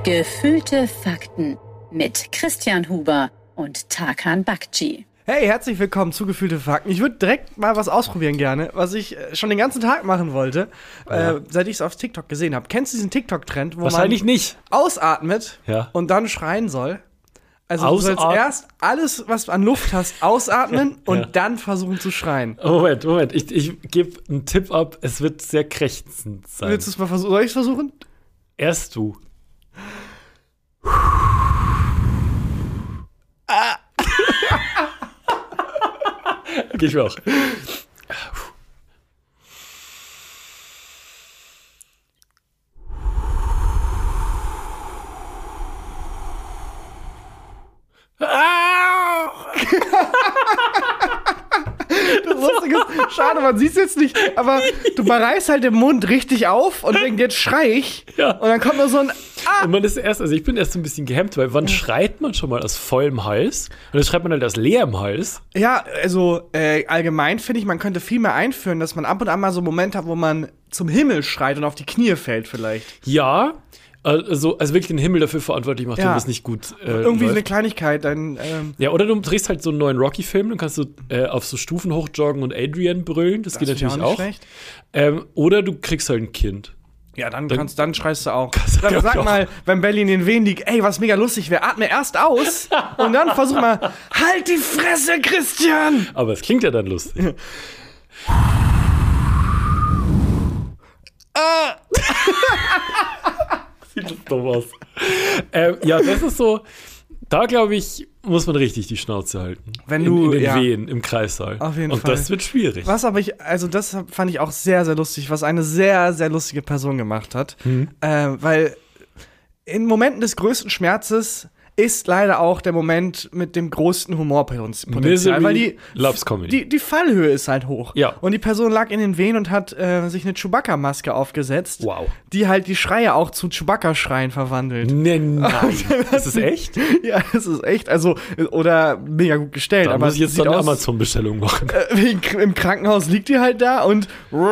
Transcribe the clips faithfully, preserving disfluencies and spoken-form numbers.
Gefühlte Fakten mit Christian Huber und Tarkan Bakci. Hey, herzlich willkommen zu Gefühlte Fakten. Ich würde direkt mal was ausprobieren gerne, was ich schon den ganzen Tag machen wollte, ja. äh, seit ich es auf TikTok gesehen habe. Kennst du diesen TikTok-Trend, wo Wahrscheinlich man nicht. ausatmet ja. und dann schreien soll? Also Ausat- du sollst erst alles, was du an Luft hast, ausatmen und ja. dann versuchen zu schreien. Moment, Moment. Ich, ich gebe einen Tipp ab. Es wird sehr krächzend sein. Willst du es mal versuchen? Soll ich es versuchen? Erst du. Ah. Okay, ich will auch. Das Lustige ist, schade, man sieht es jetzt nicht, aber du reißt halt den Mund richtig auf und denkst, jetzt schrei ich. Ja. Und dann kommt nur so ein Ah. Und man ist erst, also ich bin erst ein bisschen gehemmt, weil wann schreit man schon mal aus vollem Hals? Und dann schreit man halt aus leerem Hals. Ja, also äh, allgemein finde ich, man könnte viel mehr einführen, dass man ab und an mal so Momente hat, wo man zum Himmel schreit und auf die Knie fällt vielleicht. Ja, also, also wirklich den Himmel dafür verantwortlich macht, ja. wenn das nicht gut äh, Irgendwie läuft. eine Kleinigkeit, dann ähm Ja, oder du drehst halt so einen neuen Rocky-Film, dann kannst du äh, auf so Stufen hochjoggen und Adrian brüllen, das, das geht natürlich auch. auch. Ähm, oder du kriegst halt ein Kind. Ja, dann, dann, kannst, dann schreist du auch. Du dann sag auch. mal, wenn Belly in den Wehen liegt, ey, was mega lustig wäre, atme erst aus und dann versuch mal, halt die Fresse, Christian! Aber es klingt ja dann lustig. Ah. Sieht das dumm aus. ähm, ja, das ist so, da glaube ich, muss man richtig die Schnauze halten. Wenn du, in, in den ja. Wehen, im Kreissaal. Auf jeden Und Fall. Und das wird schwierig. Was aber ich, also das fand ich auch sehr, sehr lustig, was eine sehr, sehr lustige Person gemacht hat. Mhm. Äh, weil in Momenten des größten Schmerzes ist leider auch der Moment mit dem größten Humorpotenzial. Misery Weil die, loves comedy. Die, die Fallhöhe ist halt hoch. Ja. Und die Person lag in den Wehen und hat äh, sich eine Chewbacca-Maske aufgesetzt. Wow. Die halt die Schreie auch zu Chewbacca-Schreien verwandelt. Nee, nein. Ist das echt? Ja, das ist echt. Also, oder mega gut gestellt. Da aber muss ich jetzt sieht dann eine aus, Amazon-Bestellung machen. Äh, Im Krankenhaus liegt die halt da und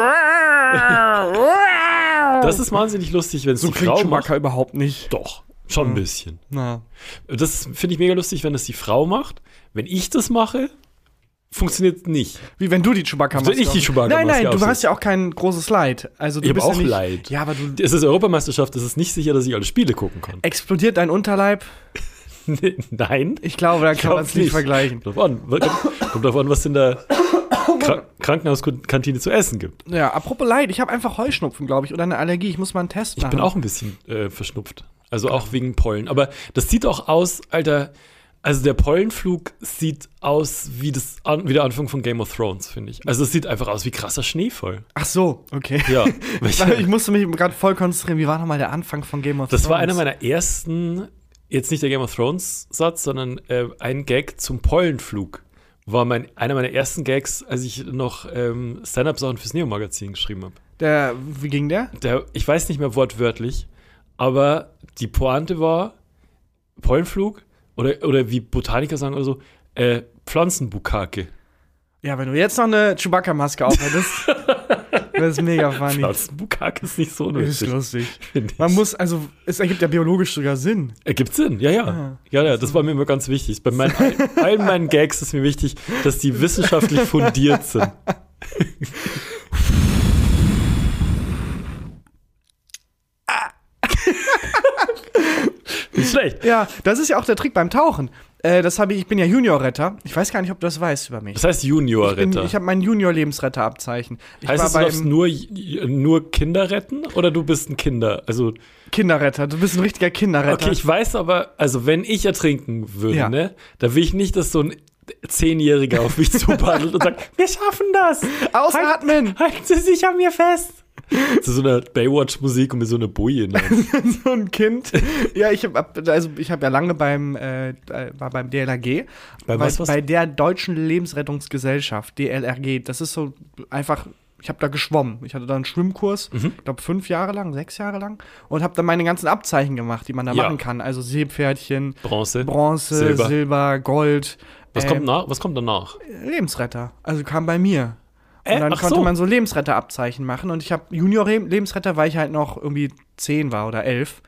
das ist wahnsinnig lustig, wenn es so die klingt Frau Chewbacca macht. überhaupt nicht. Doch, schon ein bisschen. Na. Das finde ich mega lustig, wenn das die Frau macht. Wenn ich das mache, funktioniert es nicht. Wie wenn du die Chewbacca-Maske Wenn ich die Chewbacca-Maske Nein, nein, du aufsetze. hast ja auch kein großes Leid. Also, du Ich habe bist auch ja nicht, Leid. Ja, aber du Es ist Europameisterschaft, es ist nicht sicher, dass ich alle Spiele gucken kann. explodiert dein Unterleib. Nein. Ich glaube, da kann glaub man es nicht vergleichen. Kommt drauf an, kommt drauf an, was in der Kra- Krankenhauskantine zu essen gibt. Ja, apropos Leid, ich habe einfach Heuschnupfen, glaube ich, oder eine Allergie. Ich muss mal einen Test Ich machen. bin auch ein bisschen äh, verschnupft. Also auch wegen Pollen. Aber das sieht auch aus, Alter, also der Pollenflug sieht aus wie, das an, wie der Anfang von Game of Thrones, finde ich. Also es sieht einfach aus wie krasser Schneefall. Ach so, okay. Ja. ich, ich musste mich gerade voll konzentrieren. Wie war nochmal der Anfang von Game of Das Thrones? war einer meiner ersten, jetzt nicht der Game of Thrones Satz, sondern äh, ein Gag zum Pollenflug. War mein, einer meiner ersten Gags, als ich noch ähm, Stand-Up-Sachen fürs Neo-Magazin geschrieben habe. Der, wie ging der? Der, ich weiß nicht mehr wortwörtlich, aber die Pointe war Pollenflug oder, oder wie Botaniker sagen oder so, äh, Pflanzenbukake. Ja, wenn du jetzt noch eine Chewbacca-Maske aufhättest, das ist mega funny. Pflanzenbukake ist nicht so Ist lustig. lustig. Find ich. Man muss, also, es ergibt ja biologisch sogar Sinn. Ergibt Sinn, ja, ja. Ah. Ja, ja, das war mir immer ganz wichtig. Bei meinen, all, allen meinen Gags ist mir wichtig, dass die wissenschaftlich fundiert sind. Nicht schlecht. Ja, das ist ja auch der Trick beim Tauchen. Äh, das habe ich, ich bin ja Juniorretter. Ich weiß gar nicht, ob du das weißt über mich. Das heißt Juniorretter. Ich, bin- ich habe mein Junior-Lebensretterabzeichen. Ich Heißt war es, du darfst beim nur, nur Kinder retten oder du bist ein Kinder? Also, Kinderretter. Du bist ein richtiger Kinderretter. okay, ich weiß aber, also wenn ich ertrinken würde, Ja. ne, da will ich nicht, dass so ein Zehnjähriger auf mich zupaddelt und sagt, wir schaffen das. Ausatmen! Halten Sie sich an mir fest. Zu so einer Baywatch-Musik und mit so einer Boje in der Hand. So ein Kind. Ja, ich habe also ich habe ja lange beim äh, war beim D L R G, Bei bei, was, was? bei der Deutschen Lebensrettungsgesellschaft, D L R G. Das ist so einfach, ich habe da geschwommen. Ich hatte da einen Schwimmkurs, Mhm. ich glaube fünf Jahre lang, sechs Jahre lang und habe da meine ganzen Abzeichen gemacht, die man da Ja. machen kann. Also Seepferdchen, Bronze. Bronze, Silber. Silber, Gold. Was ähm, kommt nach? Was kommt danach? Lebensretter. Also kam bei mir. Äh, Und dann ach konnte so. man so Lebensretterabzeichen machen. Und ich habe Junior-Lebensretter, weil ich halt noch irgendwie zehn war oder elf.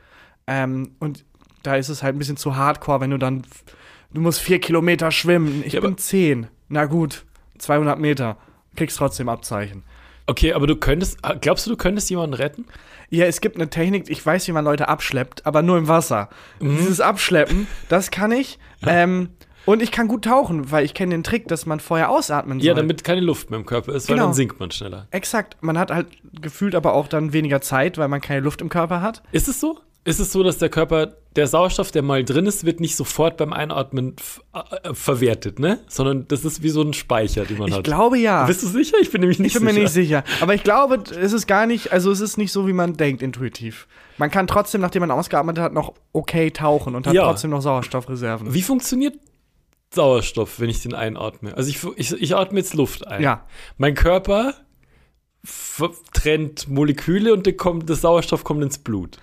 Ähm, und da ist es halt ein bisschen zu hardcore, wenn du dann, du musst vier Kilometer schwimmen. Ich Ja, bin aber- zehn. Na gut, zweihundert Meter. Kriegst trotzdem Abzeichen. Okay, aber du könntest, glaubst du, du könntest jemanden retten? Ja, es gibt eine Technik, ich weiß, wie man Leute abschleppt, aber nur im Wasser. Mhm. Dieses Abschleppen, das kann ich. Ähm, und ich kann gut tauchen, weil ich kenne den Trick, dass man vorher ausatmen soll. Ja, damit keine Luft mehr im Körper ist, weil Genau. dann sinkt man schneller. Exakt. Man hat halt gefühlt aber auch dann weniger Zeit, weil man keine Luft im Körper hat. Ist es so? Ist es so, dass der Körper, der Sauerstoff, der mal drin ist, wird nicht sofort beim Einatmen f- äh, verwertet, ne? Sondern das ist wie so ein Speicher, den man Ich hat. glaube ja. Bist du sicher? Ich bin nämlich nicht Ich bin mir sicher. nicht sicher. Aber ich glaube, es ist gar nicht, also es ist nicht so, wie man denkt, intuitiv. Man kann trotzdem, nachdem man ausgeatmet hat, noch okay tauchen und hat Ja. trotzdem noch Sauerstoffreserven. Wie funktioniert Sauerstoff, wenn ich den einatme? Also ich, ich, ich atme jetzt Luft ein. Ja. Mein Körper f- trennt Moleküle und der, kommt, der Sauerstoff kommt ins Blut.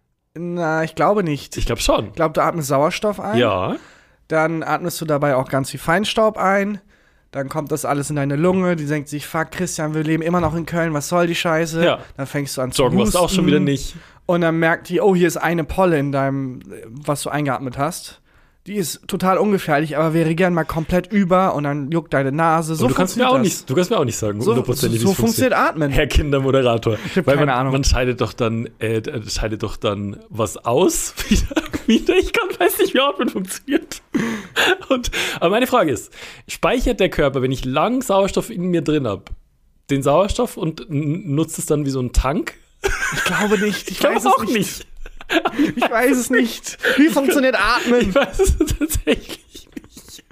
Na, ich glaube nicht. Ich glaube schon. Ich glaube, du atmest Sauerstoff ein. Ja. Dann atmest du dabei auch ganz viel Feinstaub ein. Dann kommt das alles in deine Lunge. Die denkt sich, fuck, Christian, wir leben immer noch in Köln, was soll die Scheiße? Ja. Dann fängst du an zu Joggen warst du auch husten. schon wieder nicht. Und dann merkt die, oh, hier ist eine Polle in deinem, was du eingeatmet hast. Die ist total ungefährlich, aber wäre gern mal komplett über und dann juckt deine Nase. So Und du kannst mir funktioniert auch das. nicht, du kannst mir auch nicht sagen, So, so, hundertprozentig, wie so es funktioniert Atmen. Herr Kindermoderator. Ich hab Weil keine man, Ahnung. man scheidet doch dann, äh, scheidet doch dann was aus. wieder, wieder. Ich kann, weiß nicht, wie Atmen funktioniert. Und, aber meine Frage ist, speichert der Körper, wenn ich lang Sauerstoff in mir drin habe, den Sauerstoff und n- nutzt es dann wie so ein Tank? Ich glaube nicht. Ich, Ich glaube weiß auch es nicht. nicht. Ich weiß es nicht. Wie funktioniert Atmen? Ich weiß es tatsächlich nicht.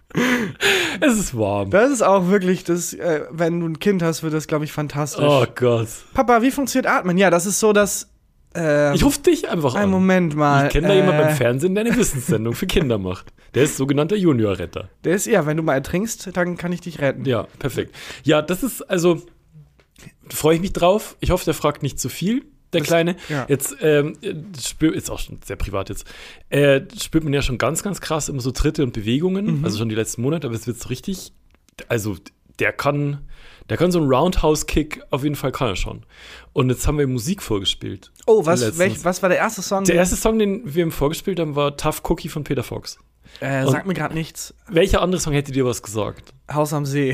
Es ist warm. Das ist auch wirklich, das, äh, wenn du ein Kind hast, wird das, glaube ich, fantastisch. Oh Gott. Papa, wie funktioniert Atmen? Ja, das ist so, dass. Äh, Ich rufe dich einfach an. einen Moment mal. Ich kenne da äh, jemanden beim Fernsehen, der eine Wissenssendung für Kinder macht. Der ist sogenannter Juniorretter. Der ist, ja, wenn du mal ertrinkst, dann kann ich dich retten. Ja, perfekt. Ja, das ist also, freue ich mich drauf. Ich hoffe, der fragt nicht zu viel, der Das- Kleine. ja. Jetzt, ähm, spür, ist auch schon sehr privat jetzt, äh, spürt man ja schon ganz, ganz krass immer so Tritte und Bewegungen, Mhm. also schon die letzten Monate, aber es wird so richtig, also der kann, der kann so einen Roundhouse-Kick, auf jeden Fall kann er schon. Und jetzt haben wir Musik vorgespielt. Oh, was, Letztens. welch, was war der erste Song? Der erste Song, den wir ihm vorgespielt haben, war Tough Cookie von Peter Fox. äh, und- sag mir gerade nichts. Welcher andere Song hätte dir was gesagt? Haus am See.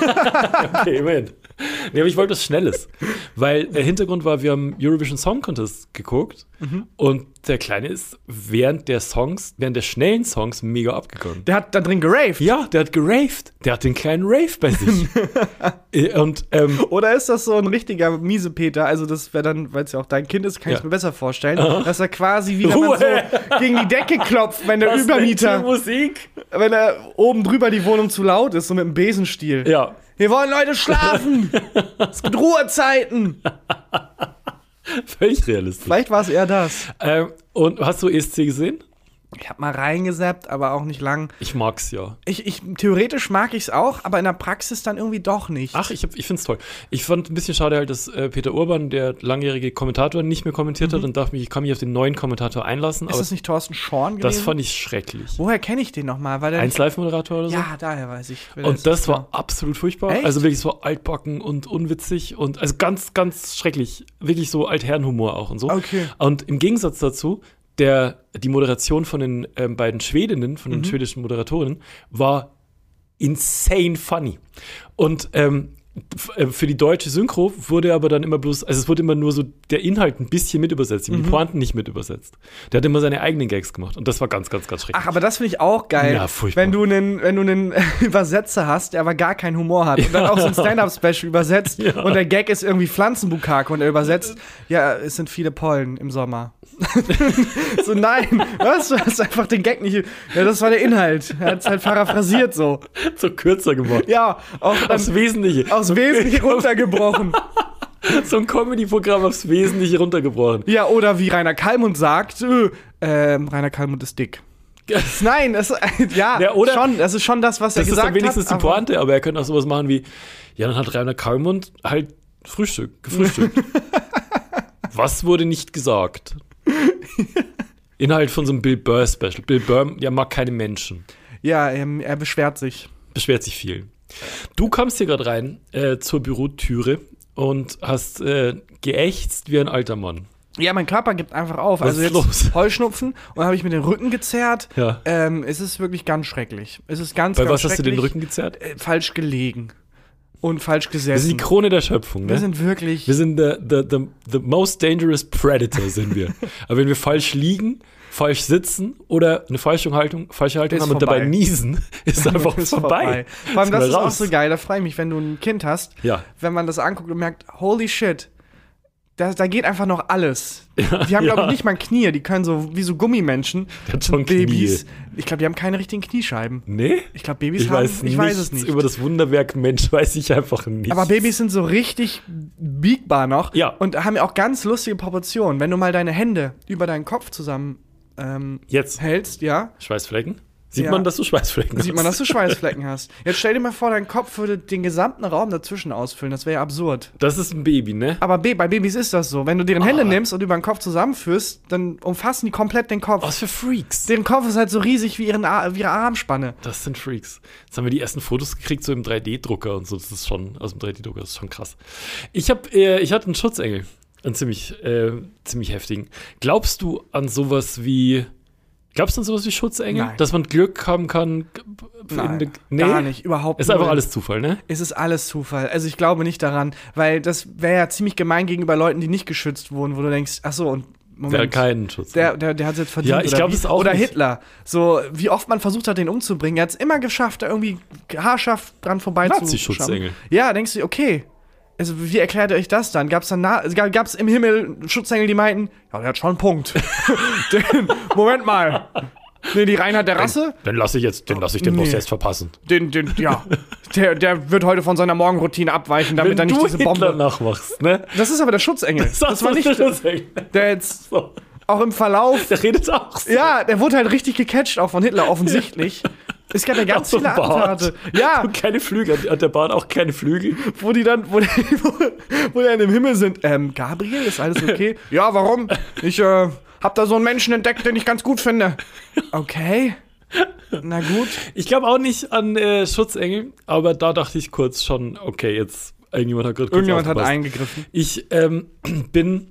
Okay, immerhin. Nee, aber ich wollte was Schnelles. Weil der Hintergrund war, wir haben Eurovision Song Contest geguckt und der Kleine ist während der Songs, während der schnellen Songs mega abgegangen. Der hat da drin geraved. Ja, der hat geraved. Der hat den kleinen Rave bei sich. Äh, und ähm, Oder ist das so ein richtiger Miesepeter? Also, das wäre dann, weil es ja auch dein Kind ist, kann ich Ja. mir besser vorstellen, dass er quasi wie wenn man Ruhe. so gegen die Decke klopft, wenn der was denn Übermieter, für Musik? wenn er oben drüber die Wohnung zu laut ist, so mit dem Besenstiel. Ja. Wir wollen Leute schlafen! Es gibt Ruhezeiten! Völlig realistisch. Vielleicht war es eher das. Ähm, und hast du E S C gesehen? Ich habe mal reingesappt, aber auch nicht lang. Ich mag's ja. Ich, ich, theoretisch mag ich es auch, aber in der Praxis dann irgendwie doch nicht. Ach, ich, hab, ich find's toll. Ich fand ein bisschen schade halt, dass äh, Peter Urban, der langjährige Kommentator, nicht mehr kommentiert hat und dachte mich, ich kann mich auf den neuen Kommentator einlassen. ist aber das nicht Thorsten Schorn gewesen? das fand ich schrecklich. Woher kenne ich den nochmal? Weil der Eins Live-Moderator oder so? Ja, daher weiß ich. wer Und ist. das war absolut furchtbar. Echt? Also wirklich so altbacken und unwitzig und also ganz, ganz schrecklich. Wirklich so Altherrenhumor auch und so. Okay. Und im Gegensatz dazu, der, die Moderation von den ähm, beiden Schwedinnen, von den Mhm. schwedischen Moderatorinnen, war insane funny. Und ähm, f- äh, für die deutsche Synchro wurde aber dann immer bloß, also es wurde immer nur so der Inhalt ein bisschen mit übersetzt, Mhm. die Pointen nicht mit übersetzt. Der hat immer seine eigenen Gags gemacht und das war ganz, ganz, ganz schrecklich. Ach, aber das finde ich auch geil. Ja, furchtbar. wenn du einen, wenn du einen Übersetzer hast, der aber gar keinen Humor hat und dann auch so ein Stand-Up-Special übersetzt Ja. und der Gag ist irgendwie Pflanzenbukake und er übersetzt, ja, es sind viele Pollen im Sommer. So, nein, was? Du hast einfach den Gag nicht. Ja, das war der Inhalt. Er hat es halt paraphrasiert so. so kürzer geworden. Ja, auch dann Aufs Wesentliche. aufs Wesentliche runtergebrochen. So ein Comedy-Programm aufs Wesentliche runtergebrochen. Ja, oder wie Rainer Kallmund sagt, äh, ähm, Rainer Kallmund ist dick. Nein, das, ja, Ja, oder- schon, das ist schon das, was er Das ist gesagt dann wenigstens hat. die Pointe, aber er könnte auch sowas machen wie, ja, dann hat Rainer Kallmund halt Frühstück, gefrühstückt. Was wurde nicht gesagt? Inhalt von so einem Bill Burr-Special. Bill Burr, ja, mag keine Menschen. Ja, ähm, er beschwert sich. Beschwert sich viel. Du kamst hier gerade rein äh, zur Bürotüre und hast äh, geächzt wie ein alter Mann. Ja, mein Körper gibt einfach auf. Was also ist jetzt los? Heuschnupfen und dann habe ich mir den Rücken gezerrt. Ja. Ähm, es ist wirklich ganz schrecklich. Es ist ganz, Bei ganz was schrecklich. hast du den Rücken gezerrt? Äh, falsch gelegen. Und falsch Wir gesessen. sind die Krone der Schöpfung, ne? Wir sind wirklich. Wir sind the, the, the, the most dangerous predator, sind wir. Aber wenn wir falsch liegen, falsch sitzen oder eine falsche Haltung, falsche Haltung Ist haben und vorbei. dabei niesen, ist einfach ist vorbei. Vor allem, Ist das mal ist auch raus. so geil. Da freue ich mich, wenn du ein Kind hast, Ja. wenn man das anguckt und merkt, holy shit, da, da geht einfach noch alles. Ja, die haben, ja. glaube ich, nicht mal Knie. Die können so wie so Gummimenschen. Der hat schon Babys. Knie. Ich glaube, die haben keine richtigen Kniescheiben. Nee? Ich glaube, Babys Ich haben. weiß, ich weiß es nicht. Über das Wunderwerk Mensch weiß ich einfach nicht. Aber Babys sind so richtig biegbar noch. Ja. Und haben ja auch ganz lustige Proportionen. Wenn du mal deine Hände über deinen Kopf zusammen ähm, Jetzt. hältst, ja, Schweißflecken? Sieht Ja. man, dass du Schweißflecken hast? sieht man, dass du Schweißflecken hast. Jetzt stell dir mal vor, dein Kopf würde den gesamten Raum dazwischen ausfüllen. Das wäre ja absurd. Das ist ein Baby, ne? Aber Ba- bei Babys ist das so. Wenn du deren Hände Ah. nimmst und über den Kopf zusammenführst, dann umfassen die komplett den Kopf. Was für Freaks. Deren Kopf ist halt so riesig wie, ihren Ar- wie ihre Armspanne. Das sind Freaks. Jetzt haben wir die ersten Fotos gekriegt, so im drei D-Drucker und so. Das ist schon, aus dem drei D-Drucker, das ist schon krass. Ich hab, äh, ich hatte einen Schutzengel. Einen ziemlich, äh, ziemlich heftigen. Glaubst du an sowas wie, glaubst du an sowas wie Schutzengel? Nein. Dass man Glück haben kann? Nein, Nee? gar nicht, überhaupt Ist einfach null. alles Zufall, ne? Es ist alles Zufall. Also ich glaube nicht daran, weil das wäre ja ziemlich gemein gegenüber Leuten, die nicht geschützt wurden, wo du denkst, ach so, und Moment, Wäre keinen Schutz. der, der, der hat es jetzt verdient. Ja, ich oder glaub wie? es auch Oder nicht. Hitler. So, wie oft man versucht hat, den umzubringen. Er hat es immer geschafft, da irgendwie haarscharf dran vorbei zu Nazi-Schutzengel. Ja, denkst du, okay. Also, wie erklärt ihr euch das dann? Gab es dann na- also, gab es im Himmel Schutzengel, die meinten, ja, der hat schon einen Punkt. den, Moment mal. Nee, die Reinheit der Rasse, Dann lasse ich jetzt, den lasse ich den Boss Nee. jetzt verpassen. den, den, ja, der, der wird heute von seiner Morgenroutine abweichen, damit er Wenn nicht du diese Hitler Bombe. nachmachst, ne? Das ist aber der Schutzengel. Das, war nicht der Schutzengel. der jetzt So. auch im Verlauf. Der redet auch so. Ja, der wurde halt richtig gecatcht, auch von Hitler, offensichtlich. Es gab ja ganz Auch so ein viele Bart. Attentate. Ja, Und keine Flügel. Hat der Bart auch keine Flügel? wo die dann, wo die, wo, wo die dann im Himmel sind. Ähm, Gabriel, ist alles okay? Ja, warum? Ich äh, hab da so einen Menschen entdeckt, den ich ganz gut finde. Okay. Na gut. Ich glaube auch nicht an äh, Schutzengel, aber da dachte ich kurz schon, okay, jetzt irgendjemand hat gerade kurz Irgendjemand hat aufgepasst. eingegriffen. Ich ähm, bin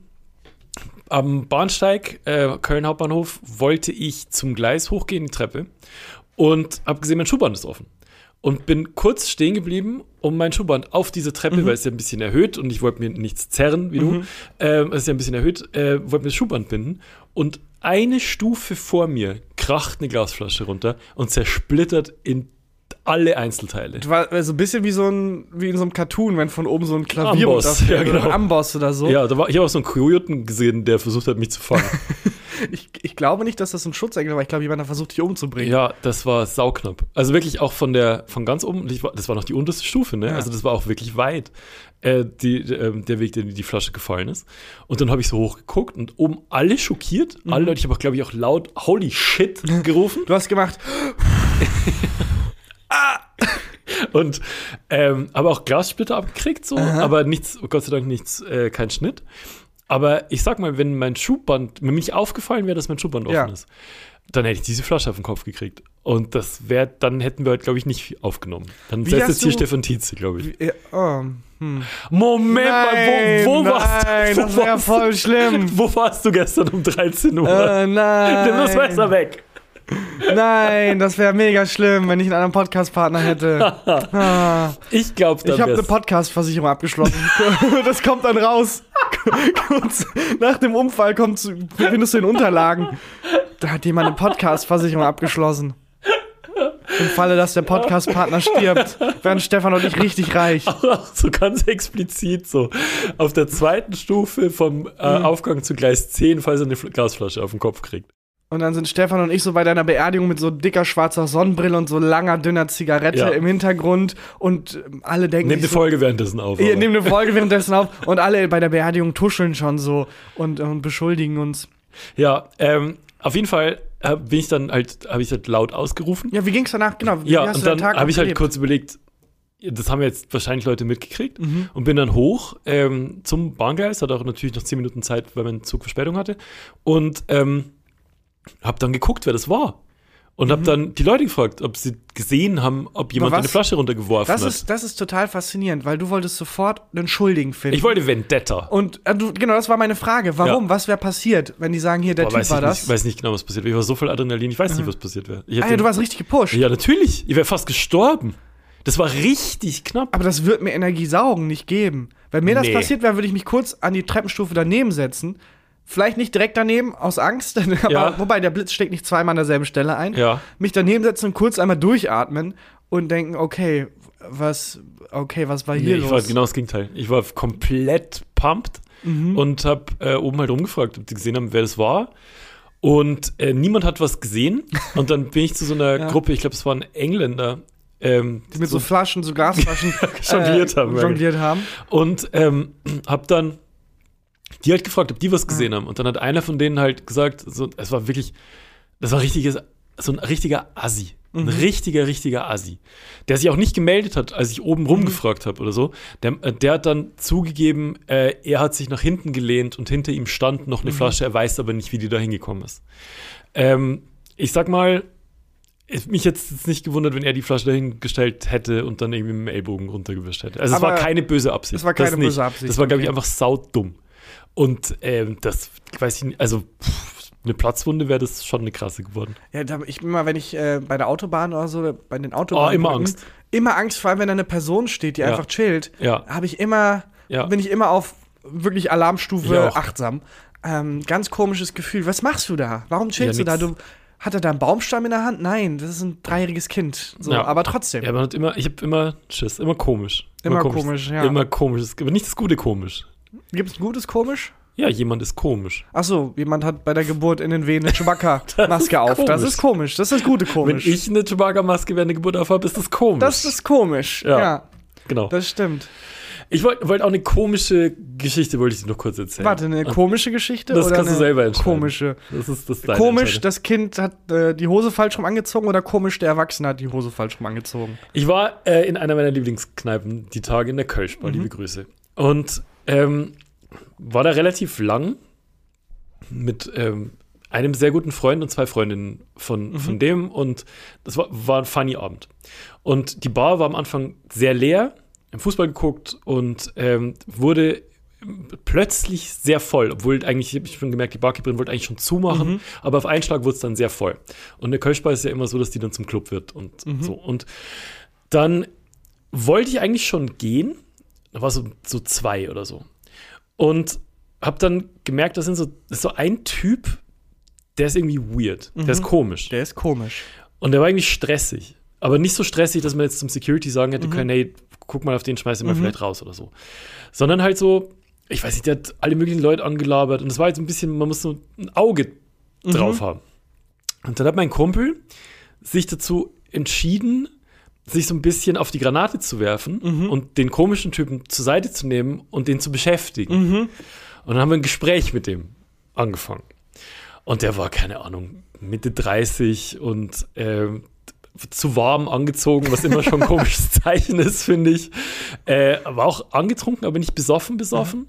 am Bahnsteig, äh, Köln Hauptbahnhof, wollte ich zum Gleis hochgehen, die Treppe, und habe gesehen, mein Schuhband ist offen. Und bin kurz stehen geblieben, um mein Schuhband auf diese Treppe, Mhm. weil es ja ein bisschen erhöht und ich wollte mir nichts zerren, wie du, ähm, es ist ja ein bisschen erhöht, äh, wollte mir das Schuhband binden. Und eine Stufe vor mir kracht eine Glasflasche runter und zersplittert in alle Einzelteile. Das war so ein bisschen wie so ein, wie in so einem Cartoon, wenn von oben so ein Klavier Amboss, runterfällt, ja, oder genau. ein Amboss oder so. Ja, da war, ich habe auch so einen Kojoten gesehen, der versucht hat, mich zu fangen. Ich, ich glaube nicht, dass das ein Schutzengel war. Ich glaube, jemand hat versucht, dich umzubringen. Ja, das war sauknapp. Also wirklich auch von der, von ganz oben, ich war, das war noch die unterste Stufe, ne? Ja. Also das war auch wirklich weit, äh, die, äh, der Weg, den die Flasche gefallen ist. Und dann habe ich so hochgeguckt und oben alle schockiert, Mhm. alle Leute, ich habe auch, glaube ich, auch laut Holy Shit gerufen. Du hast gemacht, Und ähm, aber auch Glassplitter abgekriegt, so, Aha. aber nichts, Gott sei Dank nichts, äh, kein Schnitt. Aber ich sag mal, wenn mein Schuhband, wenn mir nicht aufgefallen wäre, dass mein Schuhband Ja. offen ist, dann hätte ich diese Flasche auf den Kopf gekriegt. Und das wäre, dann hätten wir halt, glaube ich, nicht aufgenommen. Dann Wie setzt hast jetzt hier du- Stefan Tietze, glaube ich. ja, oh, hm. Moment mal, wo, wo nein, warst du? das Wo wäre warst, voll schlimm. wo warst du gestern um dreizehn Uhr? Äh, nein. Nimm das Messer weg. Nein, das wäre mega schlimm, wenn ich einen anderen Podcast-Partner hätte. Ah, Ich glaube, dann ich habe eine wär's- Podcast-Versicherung abgeschlossen. Das kommt dann raus. Kurz nach dem Unfall kommt, findest du in Unterlagen. Da hat jemand eine Podcast-Versicherung abgeschlossen. Im Falle, dass der Podcast-Partner stirbt, werden Stefan und ich richtig reich. auch so ganz explizit so. Auf der zweiten Stufe vom äh, Mhm. Aufgang zu Gleis zehn, falls er eine Fl- Glasflasche auf den Kopf kriegt. Und dann sind Stefan und ich so bei deiner Beerdigung mit so dicker schwarzer Sonnenbrille und so langer, dünner Zigarette Ja. im Hintergrund. Und ähm, alle denken Nehmt die sich so, Folge währenddessen auf. ihr aber. nehmt eine Folge währenddessen auf. Und alle bei der Beerdigung tuscheln schon so und, und beschuldigen uns. Ja, ähm, auf jeden Fall äh, bin ich dann halt, habe ich halt laut ausgerufen. Ja, wie ging's danach? Genau. Wie Ja, hast und du deinen dann Tag habe ich halt erlebt? kurz überlegt, das haben jetzt wahrscheinlich Leute mitgekriegt, Mhm. und bin dann hoch ähm, zum Bahngleis, hatte auch natürlich noch zehn Minuten Zeit, weil mein Zug Verspätung hatte, und ähm, habe dann geguckt, wer das war. Und habe dann die Leute gefragt, ob sie gesehen haben, ob jemand was? eine Flasche runtergeworfen Das hat. ist, das ist total faszinierend, weil du wolltest sofort einen Schuldigen finden. Ich wollte Vendetta. Und äh, du, genau, das war meine Frage. Warum? Ja. Was wäre passiert, wenn die sagen, hier, der Boah, Typ weiß war ich das? Nicht, ich weiß nicht genau, was passiert wäre. Ich war so voll Adrenalin, ich weiß nicht, was passiert wäre. Ich Ah, hätte- ja, du warst richtig gepusht. ja, natürlich. Ich wäre fast gestorben. Das war richtig knapp. Aber das wird mir Energiesaugen nicht geben. Wenn mir das Nee. passiert wäre, würde ich mich kurz an die Treppenstufe daneben setzen. Vielleicht nicht direkt daneben, aus Angst. aber, Ja. Wobei, der Blitz schlägt nicht zweimal an derselben Stelle ein. Ja. Mich daneben setzen und kurz einmal durchatmen und denken, okay, was, okay, was war hier Nee, ich los? war genau das Gegenteil. Ich war komplett pumped Mhm. und habe äh, oben halt rumgefragt, ob die gesehen haben, wer das war. Und äh, niemand hat was gesehen. Und dann bin ich zu so einer Ja. Gruppe, ich glaube, es waren Engländer, ähm, Die mit so, Flaschen, so Glasflaschen jongliert haben. ja. jongliert haben. Und ähm, hab dann die halt gefragt, ob die was gesehen haben. Und dann hat einer von denen halt gesagt, so, es war wirklich, das war richtiges, so ein richtiger Assi. Ein richtiger, richtiger Assi. Der sich auch nicht gemeldet hat, als ich oben rumgefragt habe oder so. Der, äh, der hat dann zugegeben, äh, er hat sich nach hinten gelehnt und hinter ihm stand noch eine Flasche, er weiß aber nicht, wie die da hingekommen ist. Ähm, ich sag mal, es mich jetzt nicht gewundert, wenn er die Flasche dahingestellt hätte und dann irgendwie mit dem Ellbogen runtergewischt hätte. Also es Aber war keine böse Absicht. es war keine das nicht. böse Absicht, Das war, glaube ich, okay. einfach saudumm. Und ähm, das, ich weiß nicht, also pff, eine Platzwunde wäre das schon eine krasse geworden. Ja, da, ich bin mal, wenn ich äh, bei der Autobahn oder so, bei den Autobahnen. Oh, immer Angst. Immer Angst, vor allem wenn da eine Person steht, die Ja. einfach chillt. Ja. Habe ich immer, Ja. bin ich immer auf wirklich Ich Alarmstufe auch. achtsam. Ähm, ganz komisches Gefühl. Was machst du da? Warum chillst Ja, du da? nix. Du, hat er da einen Baumstamm in der Hand? Nein, das ist ein dreijähriges Kind. So, Ja. aber trotzdem. Ja, man hat immer, ich habe immer Schiss, immer komisch. Immer komisch, ja. Immer komisch, aber nicht das gute komisch. Gibt es ein gutes komisch? Ja, jemand ist komisch. Achso, jemand hat bei der Geburt in den Venen eine Chewbacca-Maske auf. Das komisch. ist komisch. Das ist das gute Wenn komisch. ich eine Chewbacca-Maske während der Geburt aufhabe, ist das komisch. das ist komisch. Ja. Ja, genau. das stimmt. Ich wollte wollt auch eine komische Geschichte, wollte ich dir noch kurz erzählen. Warte, eine komische Geschichte? Das oder kannst du eine selber entscheiden. Komische. Das ist das ist deine Komisch, Entscheidung. das Kind hat äh, die Hose falsch rum angezogen oder komisch, der Erwachsene hat die Hose falsch rum angezogen? Ich war äh, in einer meiner Lieblingskneipen die Tage in der Kölschbar, Mhm. liebe Grüße. Und ähm, war da relativ lang mit ähm, einem sehr guten Freund und zwei Freundinnen von, von dem und das war, war ein funny Abend. Und die Bar war am Anfang sehr leer, im Fußball geguckt und ähm, wurde plötzlich sehr voll, obwohl eigentlich, ich habe schon gemerkt, die Barkeeperin wollte eigentlich schon zumachen, aber auf einen Schlag wurde es dann sehr voll. Und eine Kölschbar ist ja immer so, dass die dann zum Club wird und so. Und dann wollte ich eigentlich schon gehen, da war so, so zwei oder so. Und habe dann gemerkt, das, sind so, das ist so ein Typ, der ist irgendwie weird, der ist komisch. Der ist komisch. Und der war irgendwie stressig. Aber nicht so stressig, dass man jetzt zum Security sagen hätte können, hey, guck mal auf den, schmeiß ihn mal vielleicht raus oder so. Sondern halt so, ich weiß nicht, der hat alle möglichen Leute angelabert. Und es war jetzt ein bisschen, man muss so ein Auge drauf haben. Und dann hat mein Kumpel sich dazu entschieden, sich so ein bisschen auf die Granate zu werfen und den komischen Typen zur Seite zu nehmen und den zu beschäftigen. Und dann haben wir ein Gespräch mit dem angefangen. Und der war, keine Ahnung, Mitte dreißig und ähm, zu warm angezogen, was immer schon ein komisches Zeichen ist, finde ich. Äh, war auch angetrunken, aber nicht besoffen, besoffen.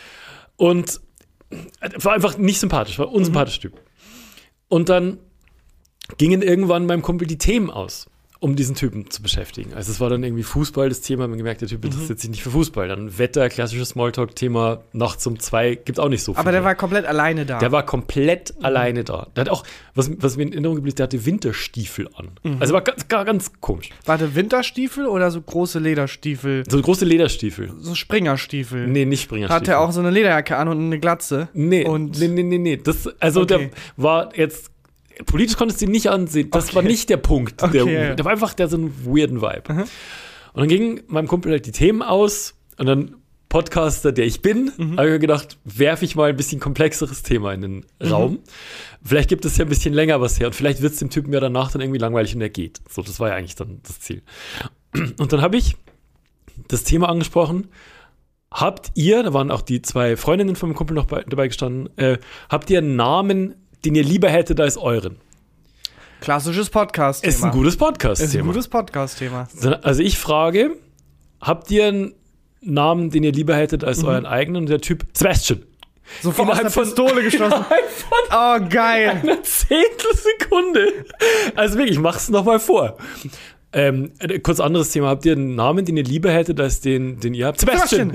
Und war einfach nicht sympathisch, war ein unsympathischer Typ. Und dann gingen irgendwann meinem Kumpel die Themen aus, um diesen Typen zu beschäftigen. Also es war dann irgendwie Fußball, das Thema, man gemerkt, der Typ interessiert sich nicht für Fußball. Dann Wetter, klassisches Smalltalk-Thema, nachts um zwei, gibt auch nicht so viel. Aber der war komplett alleine da. Der war komplett alleine da. Der hat auch, was, was mir in Erinnerung geblieben ist, der hatte Winterstiefel an. Also war ganz, ganz, ganz komisch. Warte, Winterstiefel oder so große Lederstiefel? So große Lederstiefel. So Springerstiefel? Nee, nicht Springerstiefel. Hat er auch so eine Lederjacke an und eine Glatze? Nee, Und nee, nee, nee, nee. Das, also Okay. der war jetzt, politisch konntest du ihn nicht ansehen. Das Okay. war nicht der Punkt. Der, Okay. der war einfach, der so einen weirden Vibe. Und dann gingen meinem Kumpel halt die Themen aus und dann Podcaster, der ich bin, habe ich mir gedacht, werfe ich mal ein bisschen komplexeres Thema in den Raum. Vielleicht gibt es ja ein bisschen länger was her und vielleicht wird es dem Typen ja danach dann irgendwie langweilig und er geht. So, das war ja eigentlich dann das Ziel. Und dann habe ich das Thema angesprochen. Habt ihr, da waren auch die zwei Freundinnen von meinem Kumpel noch bei, dabei gestanden, äh, habt ihr einen Namen, den ihr lieber hättet als euren? klassisches Podcast-Thema. Ist ein gutes Ist ein Podcast-Thema. gutes Podcast-Thema. Also ich frage, habt ihr einen Namen, den ihr lieber hättet als euren eigenen? Und der Typ, Sebastian. Sofort aus der Pistole geschossen. Von Oh, geil. einer Zehntelsekunde. Also wirklich, ich mach's nochmal vor. Ähm, äh, kurz anderes Thema. Habt ihr einen Namen, den ihr lieber hättet, als den, den ihr habt? Sebastian!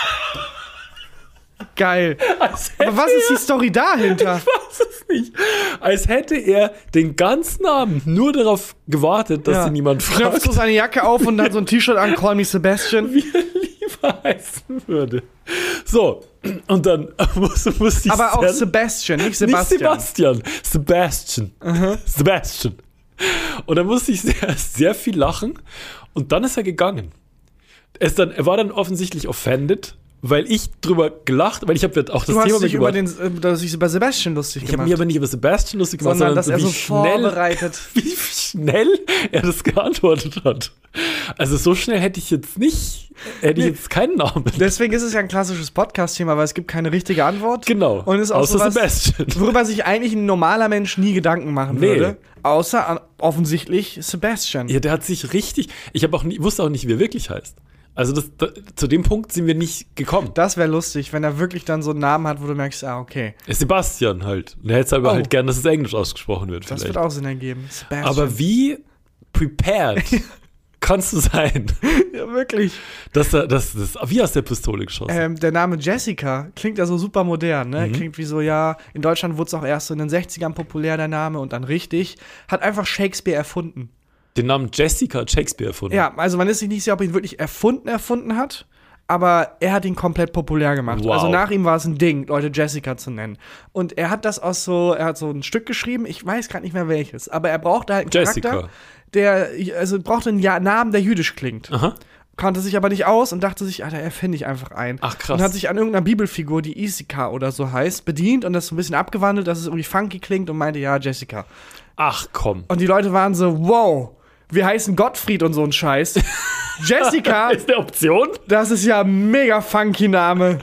Geil. Als Aber was ist die Story dahinter? Ich weiß es nicht. Als hätte er den ganzen Abend nur darauf gewartet, dass Ja. ihn niemand Knöpft fragt, so seine Jacke auf und hat so ein T-Shirt an, Call Me Sebastian. wie er lieber heißen würde. So, und dann muss, muss die Aber auch Szene- Sebastian, nicht Nicht Sebastian. Sebastian, Sebastian. Sebastian. Und dann musste ich sehr, sehr viel lachen. Und dann ist er gegangen. Er, ist dann, er war dann offensichtlich offended, weil ich drüber gelacht, weil ich habe auch das Du Thema hast dich über mitgebracht. den, äh, dass ich über Sebastian lustig Ich habe gemacht. mich aber nicht über Sebastian lustig gemacht, sondern sondern, dass er wie so schnell, vorbereitet. wie schnell er das geantwortet hat. Also so schnell hätte ich jetzt nicht, hätte ich jetzt keinen Namen. Deswegen ist es ja ein klassisches Podcast-Thema, weil es gibt keine richtige Antwort. Genau. Und ist auch Außer sowas, Sebastian. worüber sich eigentlich ein normaler Mensch nie Gedanken machen Nee. würde. Außer an, offensichtlich Sebastian. Ja, der hat sich richtig, ich habe auch nie, wusste auch nicht, wie er wirklich heißt. Also das, da, zu dem Punkt sind wir nicht gekommen. Das wäre lustig, wenn er wirklich dann so einen Namen hat, wo du merkst, ah, okay. Sebastian halt. Und er hätte aber Oh. halt gern, dass es Englisch ausgesprochen wird. Das vielleicht. wird auch Sinn ergeben. Sebastian. Aber wie prepared kannst du sein, ja, wirklich. dass er das, das wie aus der Pistole geschossen? Ähm, der Name Jessica klingt ja so super modern, ne? Mhm. Klingt wie so, ja, in Deutschland wurde es auch erst so in den sechzigern populär, der Name, und dann richtig. Hat einfach Shakespeare erfunden. Den Namen Jessica hat Shakespeare erfunden. Ja, also man ist sich nicht sicher, ob er ihn wirklich erfunden erfunden hat, aber er hat ihn komplett populär gemacht. Wow. Also nach ihm war es ein Ding, Leute Jessica zu nennen. Und er hat das aus so, er hat so ein Stück geschrieben, ich weiß gerade nicht mehr welches, aber er brauchte halt einen Jessica. Charakter, der, also brauchte einen ja Namen, der jüdisch klingt. Aha. Kannte sich aber nicht aus und dachte sich, Alter, erfinde ich einfach ein. Ach, krass. Und hat sich an irgendeiner Bibelfigur, die Isika oder so heißt, bedient und das so ein bisschen abgewandelt, dass es irgendwie funky klingt und meinte, ja, Jessica. Ach komm. Und die Leute waren so, wow, wir heißen Gottfried und so ein Scheiß. Jessica, Ist eine Option? das ist ja ein mega funky Name.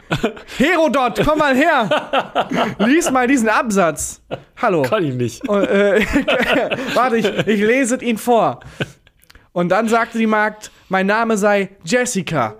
Herodot, komm mal her. Lies mal diesen Absatz. Hallo. Kann ich nicht. Und, äh, warte, ich, ich lese ihn vor. Und dann sagte die Magd, mein Name sei Jessica.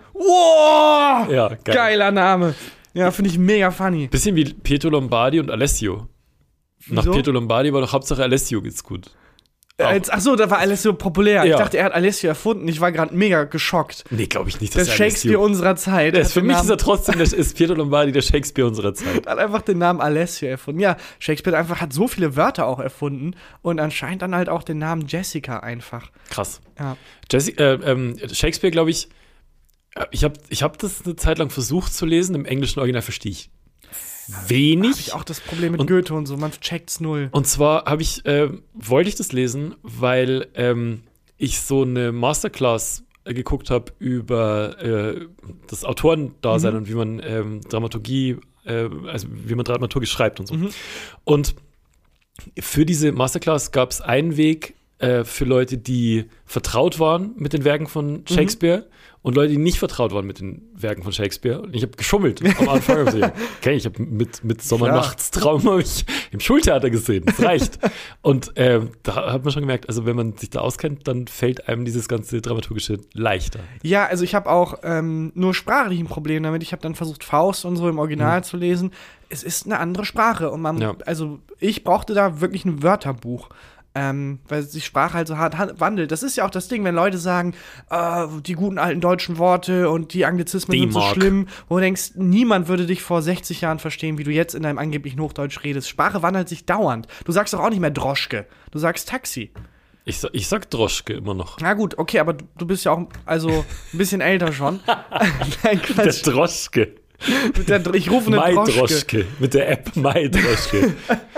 Wow! Ja, geil. Geiler Name. Ja, finde ich mega funny. Bisschen wie Pietro Lombardi und Alessio. Nach Wieso? Pietro Lombardi war doch Hauptsache Alessio geht's gut. Äh, jetzt- Ach so, da war Alessio populär. Ja. Ich dachte, er hat Alessio erfunden. Ich war gerade mega geschockt. Nee, glaube ich nicht, Das dass ist er Shakespeare Alessio... unserer Zeit. Der Hat ist, für den mich Namen- ist er trotzdem, der, ist Pietro Lombardi der Shakespeare unserer Zeit. hat einfach den Namen Alessio erfunden. Ja, Shakespeare einfach hat so viele Wörter auch erfunden und anscheinend dann halt auch den Namen Jessica einfach. Krass. Ja. Jesse, äh, ähm, Shakespeare, glaube ich, äh, ich habe ich hab das eine Zeit lang versucht zu lesen, im englischen Original verstehe ich wenig. Habe ich auch das Problem mit Und- Goethe und so, man checkt's null. Und zwar habe ich, äh, wollte ich das lesen, weil ähm, ich so eine Masterclass äh, geguckt habe über äh, das Autorendasein Mhm. und wie man ähm, Dramaturgie, äh, also wie man Dramaturgie schreibt und so. Mhm. Und für diese Masterclass gab es einen Weg äh, für Leute, die vertraut waren mit den Werken von Shakespeare und Leute, die nicht vertraut waren mit den Werken von Shakespeare. Und ich habe geschummelt am Anfang. Also, ja, okay, ich habe mit, mit Sommernachtstraum hab ich im Schultheater gesehen. Das reicht. Und äh, da hat man schon gemerkt, also wenn man sich da auskennt, dann fällt einem dieses ganze Dramaturgische leichter. Ja, also ich habe auch ähm, nur sprachlich ein Problem damit. Ich habe dann versucht, Faust und so im Original zu lesen. Es ist eine andere Sprache und man, Ja. also ich brauchte da wirklich ein Wörterbuch. Ähm, weil sich Sprache halt so hart han- wandelt. Das ist ja auch das Ding, wenn Leute sagen, äh, die guten alten deutschen Worte und die Anglizismen sind so D-Mark. schlimm, wo du denkst, niemand würde dich vor sechzig Jahren verstehen, wie du jetzt in deinem angeblichen Hochdeutsch redest. Sprache wandelt sich dauernd. Du sagst doch auch nicht mehr Droschke, du sagst Taxi. Ich, sa- ich sag Droschke immer noch. Na gut, okay, aber du, du bist ja auch also ein bisschen älter schon. Nein, Der Quatsch. Droschke. Mit der, ich rufe eine My Droschke. Droschke. Mit der App My Droschke.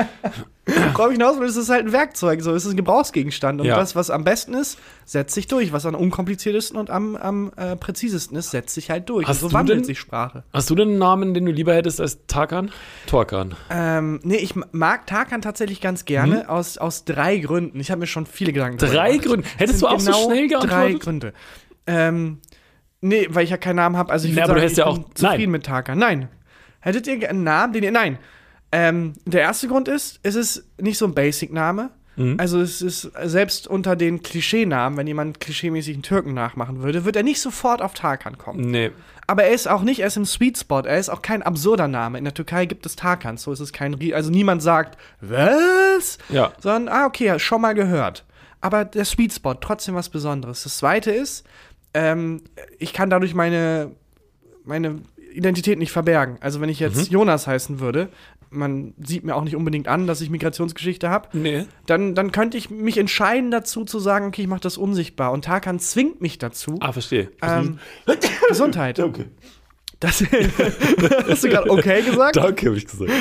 Worauf ich hinaus will, ist es halt ein Werkzeug, so ist es ein Gebrauchsgegenstand. Und Ja. das, was am besten ist, setzt sich durch. Was am unkompliziertesten und am, am äh, präzisesten ist, setzt sich halt durch. Hast und so du wandelt denn- sich Sprache. Hast du denn einen Namen, den du lieber hättest als Tarkan? Torkan. Ähm, nee, ich mag Tarkan tatsächlich ganz gerne, aus, aus drei Gründen. Ich habe mir schon viele Gedanken darüber Drei gemacht. Gründe? Es Hättest sind du auch so genau schnell Drei geantwortet? Gründe. Ähm, nee, weil ich ja keinen Namen habe. Also ich Nee, würde aber du sagen, hättest ich ja bin auch- zufrieden nein. mit Tarkan. Nein. Hättet ihr einen Namen, den ihr. Nein. Ähm, der erste Grund ist, es ist nicht so ein Basic-Name. Mhm. Also es ist selbst unter den Klischeenamen, wenn jemand klischeemäßig einen Türken nachmachen würde, wird er nicht sofort auf Tarkan kommen. Nee. Aber er ist auch nicht erst im Sweet Spot, er ist auch kein absurder Name. In der Türkei gibt es Tarkans, so ist es kein, Rie- also niemand sagt, was? Ja. Sondern, ah, okay, schon mal gehört. Aber der Sweet Spot, trotzdem was Besonderes. Das Zweite ist, ähm, ich kann dadurch meine, meine Identität nicht verbergen. Also wenn ich jetzt Mhm. Jonas heißen würde, man sieht mir auch nicht unbedingt an, dass ich Migrationsgeschichte habe, Nee. dann, dann könnte ich mich entscheiden dazu zu sagen, okay, ich mache das unsichtbar. Und Tarkan zwingt mich dazu. Ah, verstehe. Ähm, Gesundheit. Danke. Das, hast du gerade okay gesagt? Danke, habe ich gesagt.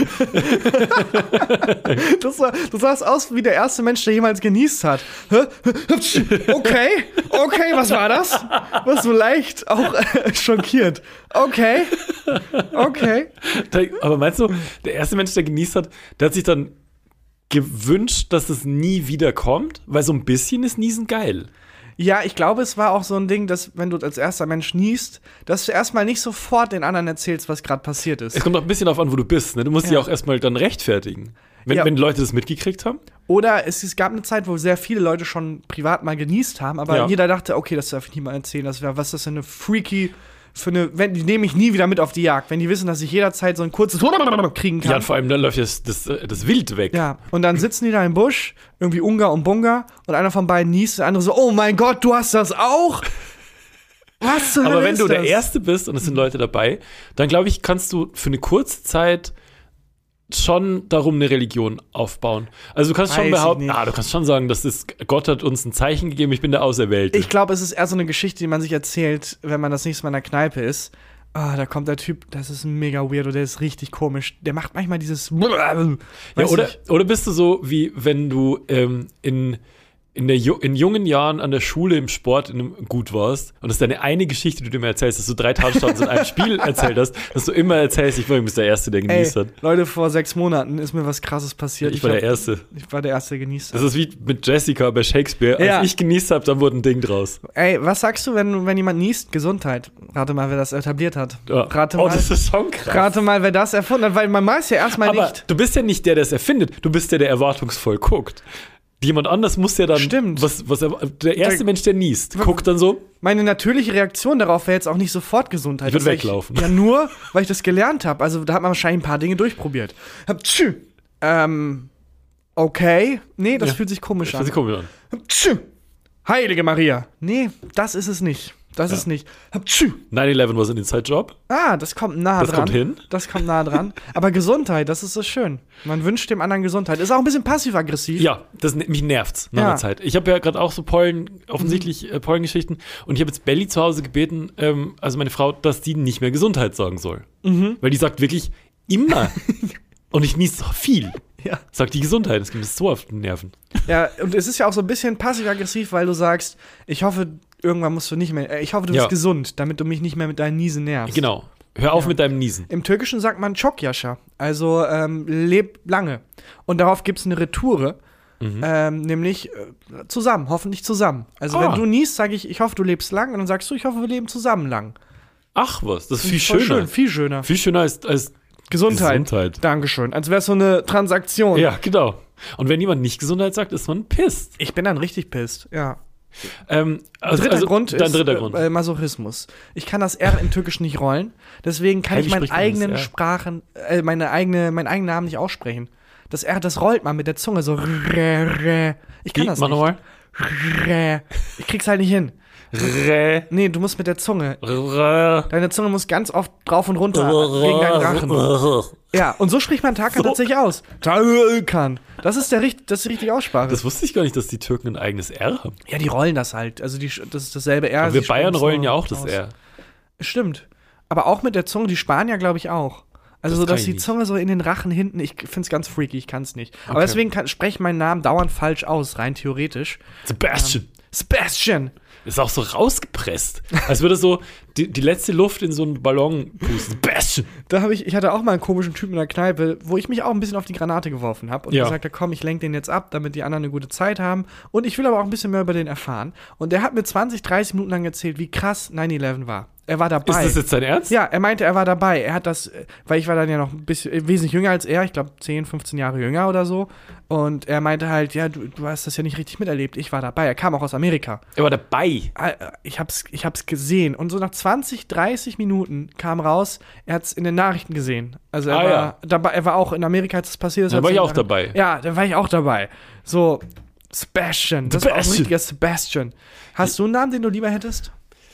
Das, sah, das sah aus wie der erste Mensch, der jemals genießt hat. Hä? Okay, okay, was war das? Was so leicht auch äh, schockiert. Okay, okay. Da- Aber meinst du, der erste Mensch, der genießt hat, der hat sich dann gewünscht, dass es nie wieder kommt? Weil so ein bisschen ist Niesen geil. Ja, ich glaube, es war auch so ein Ding, dass, wenn du als erster Mensch niest, dass du erstmal nicht sofort den anderen erzählst, was gerade passiert ist. Es kommt auch ein bisschen darauf an, wo du bist. Ne? Du musst Ja. dich auch erstmal dann rechtfertigen. Wenn, Ja. wenn Leute das mitgekriegt haben. Oder es, es gab eine Zeit, wo sehr viele Leute schon privat mal genießt haben, aber Ja. jeder dachte, okay, das darf ich niemand erzählen. Das wäre, was ist das für eine freaky, für eine, wenn, die nehme ich nie wieder mit auf die Jagd. Wenn die wissen, dass ich jederzeit so ein kurzes kriegen kann. Ja, und vor allem dann läuft das, das, das Wild weg. Ja, und dann sitzen die da im Busch, irgendwie Unga und Bunga, und einer von beiden niest, der andere so, oh mein Gott, du hast das auch? Was zur Aber Hölle wenn ist du der das? Erste bist und es sind Leute dabei, dann glaube ich, kannst du für eine kurze Zeit schon darum eine Religion aufbauen. Also du kannst Weiß schon ich behaupten, nicht. ah, du kannst schon sagen, dass das, Gott hat uns ein Zeichen gegeben, ich bin der Auserwählte. Ich glaube, es ist eher so eine Geschichte, die man sich erzählt, wenn man das nächste Mal in der Kneipe ist. Ah, da kommt der Typ, das ist ein mega weirdo, der ist richtig komisch. Der macht manchmal dieses. ja, Weiß oder, ich. oder bist du so, wie wenn du ähm, in, in, der, Ju- in jungen Jahren an der Schule im Sport in einem, gut warst und das ist deine eine Geschichte, die du mir erzählst, dass du drei Touchdowns in einem Spiel erzählt hast, dass du immer erzählst, ich war übrigens der Erste, der Ey, genießt hat. Leute, vor sechs Monaten ist mir was Krasses passiert. Ich war der hab- Erste. Ich war der Erste, der genießt hat. Das ist wie mit Jessica bei Shakespeare. Als Ja. ich genießt habe, dann wurde ein Ding draus. Ey, was sagst du, wenn, wenn jemand niest? Gesundheit. Rate mal, wer das etabliert hat. Ja. Rate oh, mal. das ist schon krass. Rate mal, wer das erfunden hat, weil man weiß ja erstmal Aber nicht. du bist ja nicht der, der es erfindet. Du bist der, der erwartungsvoll guckt. Jemand anders muss ja dann. Stimmt. Was, was, er- der erste Der- Mensch, der niest, guckt dann so. Meine natürliche Reaktion darauf wäre jetzt auch nicht sofort Gesundheit. Ich würd Das wär weglaufen. Ja, nur, weil ich das gelernt habe. Also, da hat man wahrscheinlich ein paar Dinge durchprobiert. Hab, tschü. Ähm, okay. Nee, das Ja. fühlt sich komisch Das an. ist komisch an. Hab, tschü. Heilige Maria. Nee, das ist es nicht. Das Ja. ist nicht. Hab, tschü. nine eleven was ein Inside-Job. Ah, das kommt nah Das dran. kommt hin. Das kommt nah dran. Aber Gesundheit, das ist so schön. Man wünscht dem anderen Gesundheit. Ist auch ein bisschen passiv-aggressiv. Ja, das, mich nervt's nach Ja. einer Zeit. Ich habe ja gerade auch so Pollen, offensichtlich äh, Pollengeschichten. Und ich habe jetzt Belly zu Hause gebeten, ähm, also meine Frau, dass die nicht mehr Gesundheit sagen soll. Mhm. Weil die sagt wirklich immer. Und ich nies viel. Ja. Sagt die Gesundheit. Das geht mir so auf den Nerven. Ja, und es ist ja auch so ein bisschen passiv-aggressiv, weil du sagst, ich hoffe, irgendwann musst du nicht mehr, äh, ich hoffe, du Ja. bist gesund, damit du mich nicht mehr mit deinen Niesen nervst. Genau. Hör auf Ja. mit deinem Niesen. Im Türkischen sagt man çok yaşa, also ähm, leb lange. Und darauf gibt es eine Retoure, Mhm. ähm, nämlich äh, zusammen, hoffentlich zusammen. Also Ah. wenn du niest, sage ich, ich hoffe, du lebst lang, und dann sagst du, ich hoffe, wir leben zusammen lang. Ach was, das ist viel Voll schöner. Schön, viel schöner. Viel schöner als, als Gesundheit. Gesundheit. Dankeschön. Als wäre es so eine Transaktion. Ja, genau. Und wenn jemand nicht Gesundheit sagt, ist man pisst. Ich bin dann richtig pisst, ja. Ähm, also, dritter also, Grund dein ist dritter äh, Grund. äh, Masochismus. Ich kann das R im Türkischen nicht rollen, deswegen kann Hey, ich wie meinen spricht man das eigenen R? Sprachen, äh, meine eigene, meinen eigenen Namen nicht aussprechen. Das R, das rollt man mit der Zunge so. Ich kann Wie? das Mach nicht. nochmal. Ich krieg's halt nicht hin. Rä, Nee, du musst mit der Zunge. rä, Deine Zunge muss ganz oft drauf und runter gegen deinen Rachen. Ja, und so spricht man Tarkan So. tatsächlich aus. Tarkan. Das ist der richt- das ist die richtige Aussprache. Das wusste ich gar nicht, dass die Türken ein eigenes R haben. Ja, die rollen das halt. Also die, das ist dasselbe R. Aber wir sie Bayern sprechen's rollen nur ja auch das aus. R. Stimmt. Aber auch mit der Zunge, die Spanier glaube ich auch. Also Das so, kann dass ich die nicht. Zunge so in den Rachen hinten, ich find's ganz freaky, ich kann's nicht. Aber Okay. deswegen kann, spreche ich meinen Namen dauernd falsch aus, rein theoretisch. Sebastian. Sebastian! Ist auch so rausgepresst. Als würde so die, die letzte Luft in so einen Ballon pusten. Sebastian. Da habe ich, ich hatte auch mal einen komischen Typen in der Kneipe, wo ich mich auch ein bisschen auf die Granate geworfen habe und Ja. gesagt habe, komm, ich lenke den jetzt ab, damit die anderen eine gute Zeit haben. Und ich will aber auch ein bisschen mehr über den erfahren. Und der hat mir zwanzig, dreißig Minuten lang erzählt, wie krass nine eleven war. Er war dabei. Ist das jetzt dein Ernst? Ja, er meinte, er war dabei. Er hat das, weil ich war dann ja noch ein bisschen, wesentlich jünger als er. Ich glaube, zehn, fünfzehn Jahre jünger oder so. Und er meinte halt, ja, du, du hast das ja nicht richtig miterlebt. Ich war dabei. Er kam auch aus Amerika. Er war dabei. Ich hab's, ich hab's gesehen. Und so nach zwanzig, dreißig Minuten kam raus, er hat's in den Nachrichten gesehen. Also er, Ah, war, ja. dabei, er war auch in Amerika, als das passiert ist. Da hat's war ich in- auch dabei. Ja, da war ich auch dabei. So, Sebastian. Das war auch ein Sebastian. richtiger Sebastian. Hast du einen Namen, den du lieber hättest?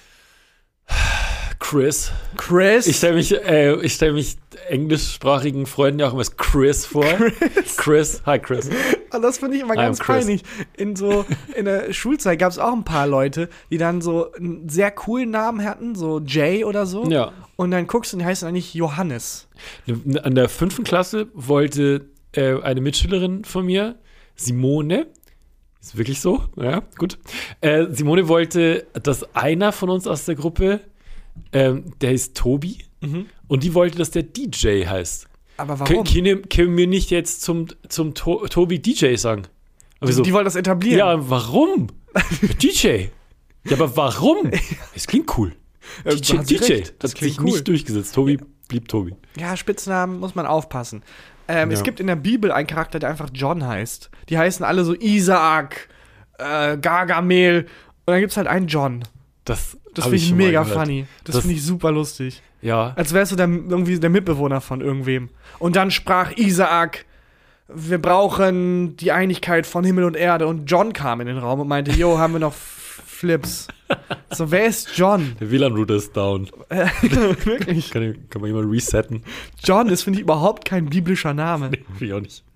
Chris. Chris? Ich stelle mich, äh, ich stell mich englischsprachigen Freunden ja auch immer als Chris vor. Chris. Chris. Hi, Chris. Und das finde ich immer I ganz am Chris. peinlich. In so, in der Schulzeit gab es auch ein paar Leute, die dann so einen sehr coolen Namen hatten, so Jay oder so. Ja. Und dann guckst du und die heißen eigentlich Johannes. An der fünften Klasse wollte äh, eine Mitschülerin von mir, Simone, ist wirklich so, ja, gut. Äh, Simone wollte, dass einer von uns aus der Gruppe, ähm, der hieß Tobi, und die wollte, dass der D J heißt. Aber Können, warum? können, können wir nicht jetzt zum, zum to- Tobi D J sagen? Aber so, Die wollen das etablieren. ja, warum? D J. Ja, aber warum? Es klingt cool. Ja, D J, hat sie D J. recht. Das Hat klingt sich cool. nicht durchgesetzt. Tobi blieb Tobi. Ja, Spitznamen muss man aufpassen. Ähm, Ja. Es gibt in der Bibel einen Charakter, der einfach John heißt. Die heißen alle so Isaak, äh, Gargamel. Und dann gibt es halt einen John. Das, Das hab finde ich schon mal mega gehört. funny. Das, Das- finde ich super lustig. Ja. Als wärst du der, irgendwie der Mitbewohner von irgendwem. Und dann sprach Isaak, wir brauchen die Einigkeit von Himmel und Erde. Und John kam in den Raum und meinte, yo, haben wir noch F- Flips. So, wer ist John? Der W L A N-Router ist down. Wirklich. Kann, kann man jemand resetten? John ist, finde ich, überhaupt kein biblischer Name. Ich auch nicht.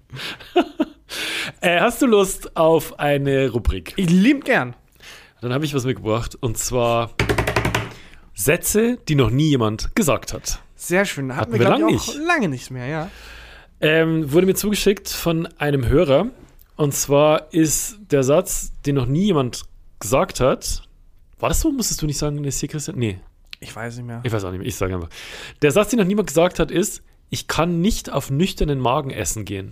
äh, hast du Lust auf eine Rubrik? Ich lieb gern. Dann habe ich was mitgebracht. Und zwar Sätze, die noch nie jemand gesagt hat. Sehr schön. Hatten, Hatten wir, wir glaube ich, lang auch nicht. lange nicht mehr, ja. Ähm, wurde mir zugeschickt von einem Hörer. Und zwar ist der Satz, den noch nie jemand gesagt hat. War das so? Musstest du nicht sagen, das hier, Christian? Nee, Ich weiß nicht mehr. ich weiß auch nicht mehr. Ich sage einfach. Der Satz, den noch niemand gesagt hat, ist: Ich kann nicht auf nüchternen Magen essen gehen.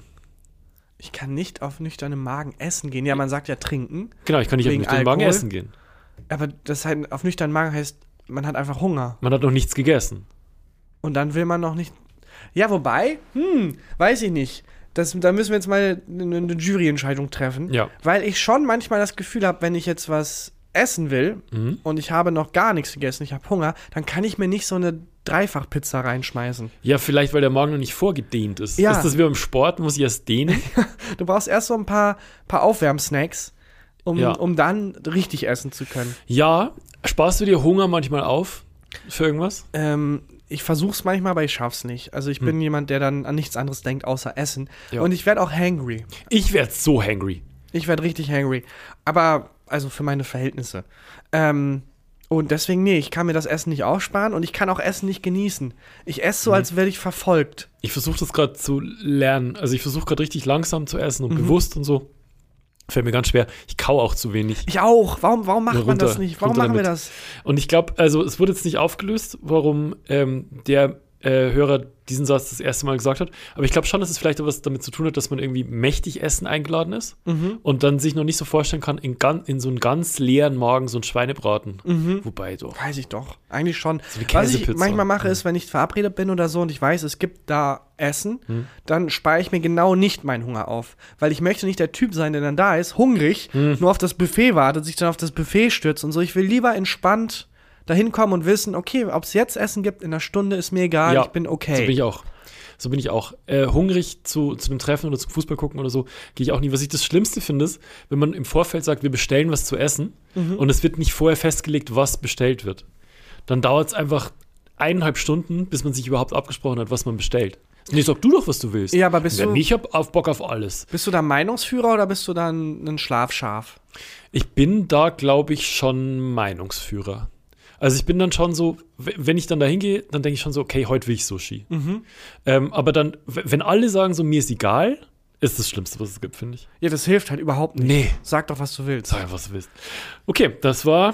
Ich kann nicht auf nüchternen Magen essen gehen. Ja, man sagt ja trinken. Genau, ich kann nicht Wegen auf nüchternen Magen Alkohol? essen gehen. Aber das halt auf nüchternen Magen heißt, man hat einfach Hunger. Man hat noch nichts gegessen. Und dann will man noch nicht. Ja, wobei, hm, weiß ich nicht. Das, da müssen wir jetzt mal eine, eine Juryentscheidung treffen. Ja. Weil ich schon manchmal das Gefühl habe, wenn ich jetzt was essen will Mhm. und ich habe noch gar nichts gegessen, ich habe Hunger, dann kann ich mir nicht so eine Dreifachpizza reinschmeißen. Ja, vielleicht, weil der Magen noch nicht vorgedehnt ist. Ja. Ist das wie beim Sport? Muss ich erst dehnen? Du brauchst erst so ein paar, paar Aufwärmsnacks, um, Ja. um dann richtig essen zu können. Ja. Sparst du dir Hunger manchmal auf für irgendwas? Ähm, ich versuch's manchmal, aber ich schaff's nicht. Also ich bin jemand, der dann an nichts anderes denkt, außer Essen. Ja. Und ich werde auch hangry. Ich werde so hangry. Ich werde richtig hangry. Aber, also für meine Verhältnisse. Ähm, und deswegen, nee, ich kann mir das Essen nicht aufsparen und ich kann auch Essen nicht genießen. Ich esse so, als werde ich verfolgt. Ich versuche das gerade zu lernen. Also ich versuche gerade richtig langsam zu essen und Mhm. bewusst und so. Fällt mir ganz schwer. Ich kau auch zu wenig. Ich auch. Warum, warum macht Ja, man runter- das nicht? Warum runter machen wir damit. das? Und ich glaube, also es wurde jetzt nicht aufgelöst, warum ähm, der äh, Hörer diesen Satz das erste Mal gesagt hat. Aber ich glaube schon, dass es vielleicht etwas damit zu tun hat, dass man irgendwie mächtig essen eingeladen ist Mhm. und dann sich noch nicht so vorstellen kann, in, gan- in so einen ganz leeren Magen so ein Schweinebraten. Wobei doch. Weiß ich doch. Eigentlich schon. So eine Was ich Käsepizza. manchmal mache, Mhm. ist, wenn ich verabredet bin oder so und ich weiß, es gibt da Essen, Mhm. dann spare ich mir genau nicht meinen Hunger auf. Weil ich möchte nicht der Typ sein, der dann da ist, hungrig, Mhm. nur auf das Buffet wartet, sich dann auf das Buffet stürzt und so. Ich will lieber entspannt dahin kommen und wissen, okay, ob es jetzt Essen gibt, in einer Stunde ist mir egal, Ja, ich bin okay. So bin ich auch. So bin ich auch. Äh, hungrig zu, zu einem Treffen oder zum Fußball gucken oder so, gehe ich auch nie. Was ich das Schlimmste finde, ist, wenn man im Vorfeld sagt, wir bestellen was zu essen und es wird nicht vorher festgelegt, was bestellt wird. Dann dauert es einfach eineinhalb Stunden, bis man sich überhaupt abgesprochen hat, was man bestellt. Nee, sag du doch, was du willst. Ja, aber bist Ja, du- nee, ich hab auf Bock auf alles. Bist du da Meinungsführer oder bist du dann ein Schlafschaf? Ich bin da, glaube ich, schon Meinungsführer. Also ich bin dann schon so, w- wenn ich dann da hingehe, dann denke ich schon so, okay, heute will ich Sushi. Ähm, aber dann, w- wenn alle sagen so, mir ist egal, ist das Schlimmste, was es gibt, finde ich. Ja, das hilft halt überhaupt nicht. Nee. Sag doch, was du willst. Sag einfach, was du willst. Okay, das war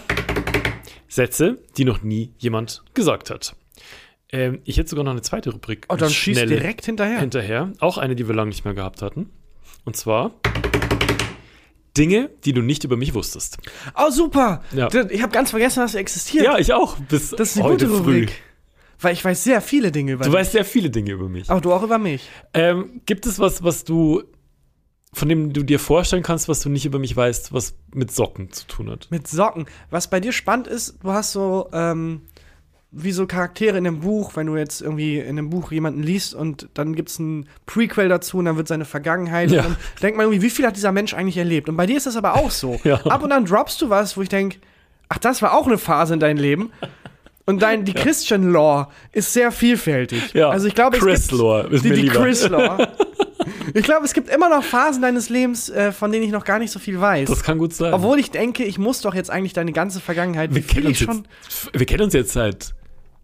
Sätze, die noch nie jemand gesagt hat. Ähm, ich hätte sogar noch eine zweite Rubrik. Oh, dann Eine schieß schnelle direkt hinterher. hinterher. Auch eine, die wir lange nicht mehr gehabt hatten. Und zwar Dinge, die du nicht über mich wusstest. Oh, super. Ja. Ich habe ganz vergessen, dass du existierst. Ja, ich auch. Bis Das ist eine heute gute früh. Rubrik. Weil ich weiß sehr viele Dinge über Du dich. weißt sehr viele Dinge über mich. Aber du auch über mich. Ähm, gibt es was, was du, von dem du dir vorstellen kannst, was du nicht über mich weißt, was mit Socken zu tun hat? Mit Socken. Was bei dir spannend ist, du hast so, ähm, wie so Charaktere in einem Buch, wenn du jetzt irgendwie in einem Buch jemanden liest und dann gibt es ein Prequel dazu und dann wird seine Vergangenheit. Ja. Und dann denkt man irgendwie, wie viel hat dieser Mensch eigentlich erlebt? Und bei dir ist das aber auch so. Ja. Ab und an droppst du was, wo ich denke, ach, das war auch eine Phase in deinem Leben. Und dein, die Christian Lore ist sehr vielfältig. Ja. Also ich glaube, es Chris gibt Lore ist die, mir die lieber. Chris Lore. Ich glaube, es gibt immer noch Phasen deines Lebens, äh, von denen ich noch gar nicht so viel weiß. Das kann gut sein. Obwohl ich denke, ich muss doch jetzt eigentlich deine ganze Vergangenheit, wir, wie viel kennen uns ich schon, jetzt, wir kennen uns jetzt seit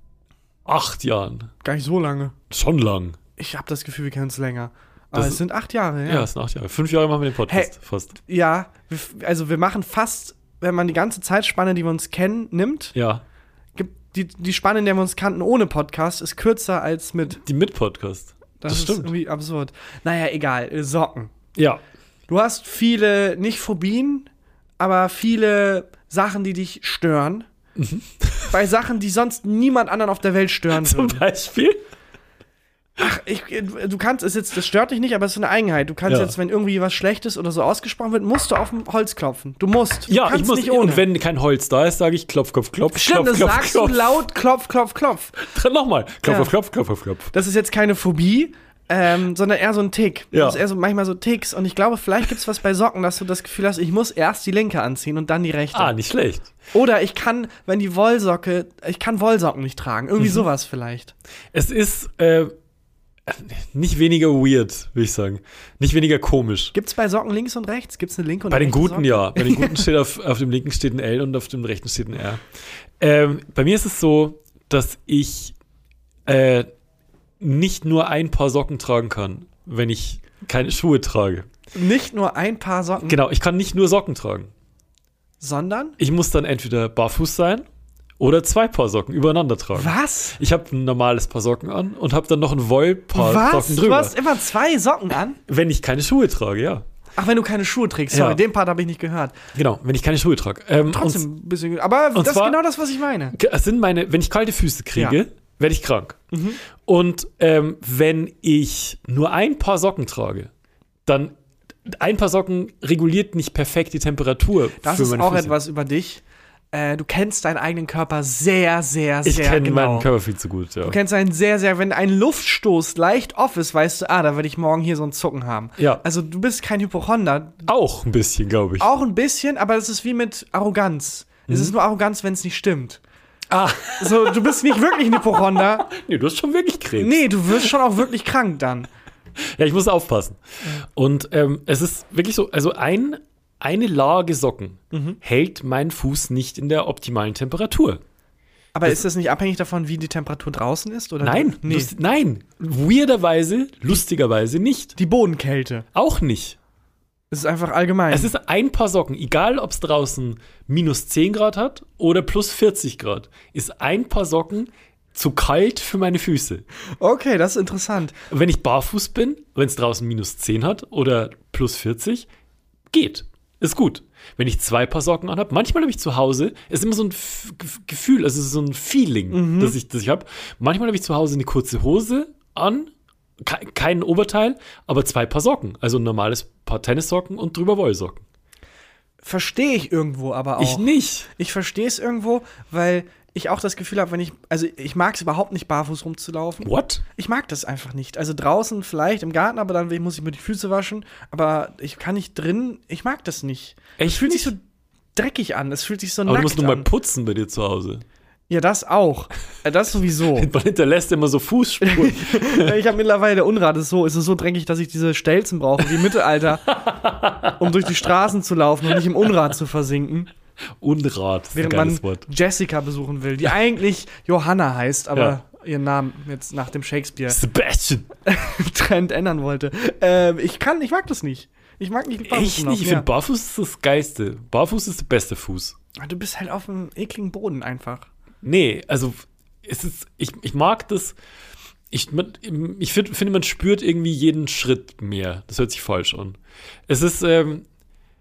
acht Jahren. gar nicht so lange. Schon lang. Ich habe das Gefühl, wir kennen uns länger. Aber Das es sind acht Jahre, ja. Ja, es sind acht Jahre. Fünf Jahre machen wir den Podcast. Hey. Fast. Ja, wir, also wir machen fast, wenn man die ganze Zeitspanne, die wir uns kennen, nimmt, Ja. gibt die, die Spanne, in der wir uns kannten ohne Podcast, ist kürzer als mit. Die Mit-Podcast. Das, Das ist stimmt. irgendwie absurd. Naja, egal. äh, Socken. Ja. Du hast viele, nicht Phobien, aber viele Sachen, die dich stören. Mhm. Bei Sachen, die sonst niemand anderen auf der Welt stören Zum würden. Beispiel? Ach, ich, du kannst es jetzt, das stört dich nicht, aber es ist eine Eigenheit. Du kannst Ja. jetzt, wenn irgendwie was Schlechtes oder so ausgesprochen wird, musst du auf dem Holz klopfen. Du musst. Du Ja, ich kannst muss. nicht ohne. Und wenn kein Holz da ist, sage ich klopf, klopf, klopf. Stimmt, klopf, das klopf, sagst klopf. du laut, klopf, klopf, klopf. Dann nochmal. Klopf, Ja. klopf, klopf, klopf, klopf. Das ist jetzt keine Phobie, ähm, sondern eher so ein Tick. Ja. Das ist eher so manchmal so Ticks. Und ich glaube, vielleicht gibt es was bei Socken, dass du das Gefühl hast, ich muss erst die linke anziehen und dann die rechte. Ah, nicht schlecht. Oder ich kann, wenn die Wollsocke, ich kann Wollsocken nicht tragen. Irgendwie Mhm. sowas vielleicht. Es ist äh, nicht weniger weird, würde ich sagen. Nicht weniger komisch. Gibt's bei Socken links und rechts? Gibt's eine linke und Bei den rechte guten Socke? ja. Bei den guten steht auf, auf dem linken steht ein L und auf dem rechten steht ein R. Ähm, bei mir ist es so, dass ich äh, nicht nur ein Paar Socken tragen kann, wenn ich keine Schuhe trage. Nicht nur ein Paar Socken, Genau, ich kann nicht nur Socken tragen. sondern Ich muss dann entweder barfuß sein oder zwei Paar Socken übereinander tragen. was? Ich habe ein normales Paar Socken an und habe dann noch ein Wollpaar Was? Socken Du drüber. hast immer zwei Socken an? Wenn ich keine Schuhe trage, ja. Ach, wenn du keine Schuhe trägst. Sorry, Ja. den Part habe ich nicht gehört. Genau, wenn ich keine Schuhe trage. Ähm, Trotzdem ein bisschen. Aber und das ist zwar- genau das, was ich meine. und es sind meine, wenn ich kalte Füße kriege, Ja. werde ich krank. Mhm. Und ähm, wenn ich nur ein Paar Socken trage, dann ein Paar Socken reguliert nicht perfekt die Temperatur. Das für ist meine auch Füße. etwas über dich. Äh, du kennst deinen eigenen Körper sehr, sehr, Ich sehr kenne genau. meinen Körper viel zu gut, ja. Du kennst einen sehr, sehr, wenn ein Luftstoß leicht off ist, weißt du, ah, da werde ich morgen hier so einen Zucken haben. Ja. Also du bist kein Hypochonder. Auch ein bisschen, glaube ich. Auch ein bisschen, aber es ist wie mit Arroganz. Es ist nur Arroganz, wenn es nicht stimmt. Ah, So, du bist nicht wirklich ein Hypochonder. nee, du hast schon wirklich Krebs. Nee, du wirst schon auch wirklich krank dann. Ja, ich muss aufpassen. Und ähm, es ist wirklich so, also ein, eine Lage Socken Mhm. hält meinen Fuß nicht in der optimalen Temperatur. Aber ist das nicht abhängig davon, wie die Temperatur draußen ist? Oder Nein, nee. lust, nein, weirderweise, lustigerweise nicht. Die Bodenkälte. Auch nicht. Es ist einfach allgemein. Es ist ein Paar Socken, egal ob es draußen minus zehn Grad hat oder plus vierzig Grad, ist ein Paar Socken zu kalt für meine Füße. okay, das ist interessant. Wenn ich barfuß bin, wenn es draußen minus zehn hat oder plus vierzig, geht. Ist gut. Wenn ich zwei Paar Socken anhabe, manchmal habe ich zu Hause, es ist immer so ein F- G- Gefühl, also so ein Feeling, Mhm. das ich, das ich habe. Manchmal habe ich zu Hause eine kurze Hose an, ke kein Oberteil, aber zwei Paar Socken. Also ein normales Paar Tennissocken und drüber Wollsocken. Verstehe ich irgendwo aber auch. Ich nicht. Ich verstehe es irgendwo, weil ich auch das Gefühl habe, wenn ich, also ich mag es überhaupt nicht, barfuß rumzulaufen. What? Ich mag das einfach nicht. Also draußen vielleicht im Garten, aber dann muss ich mir die Füße waschen. Aber ich kann nicht drin, ich mag das nicht. Es Echt? fühlt sich so dreckig an, es fühlt sich so Aber du nackt musst nur mal an. putzen bei dir zu Hause. Ja, das auch. Äh, Das sowieso. Man hinterlässt immer so Fußspuren. Ich habe mittlerweile, der Unrat ist so, ist es so dreckig, dass ich diese Stelzen brauche, wie im Mittelalter, um durch die Straßen zu laufen und nicht im Unrat zu versinken. Unrat, ist ein Während geiles man Wort. Jessica besuchen will, die eigentlich Johanna heißt, aber Ja. ihren Namen jetzt nach dem Sebastian. Shakespeare-Trend ändern wollte. Ähm, ich kann, ich mag das nicht. Ich mag nicht barfuß Echt nicht? laufen, Ich ja. finde, Barfuß ist das Geilste. Barfuß ist der beste Fuß. Aber Du bist halt auf einem ekligen Boden einfach. Nee, also es ist, ich, ich mag das. Ich, man, ich find, finde, man spürt irgendwie jeden Schritt mehr. Das hört sich falsch an. Es ist, ähm,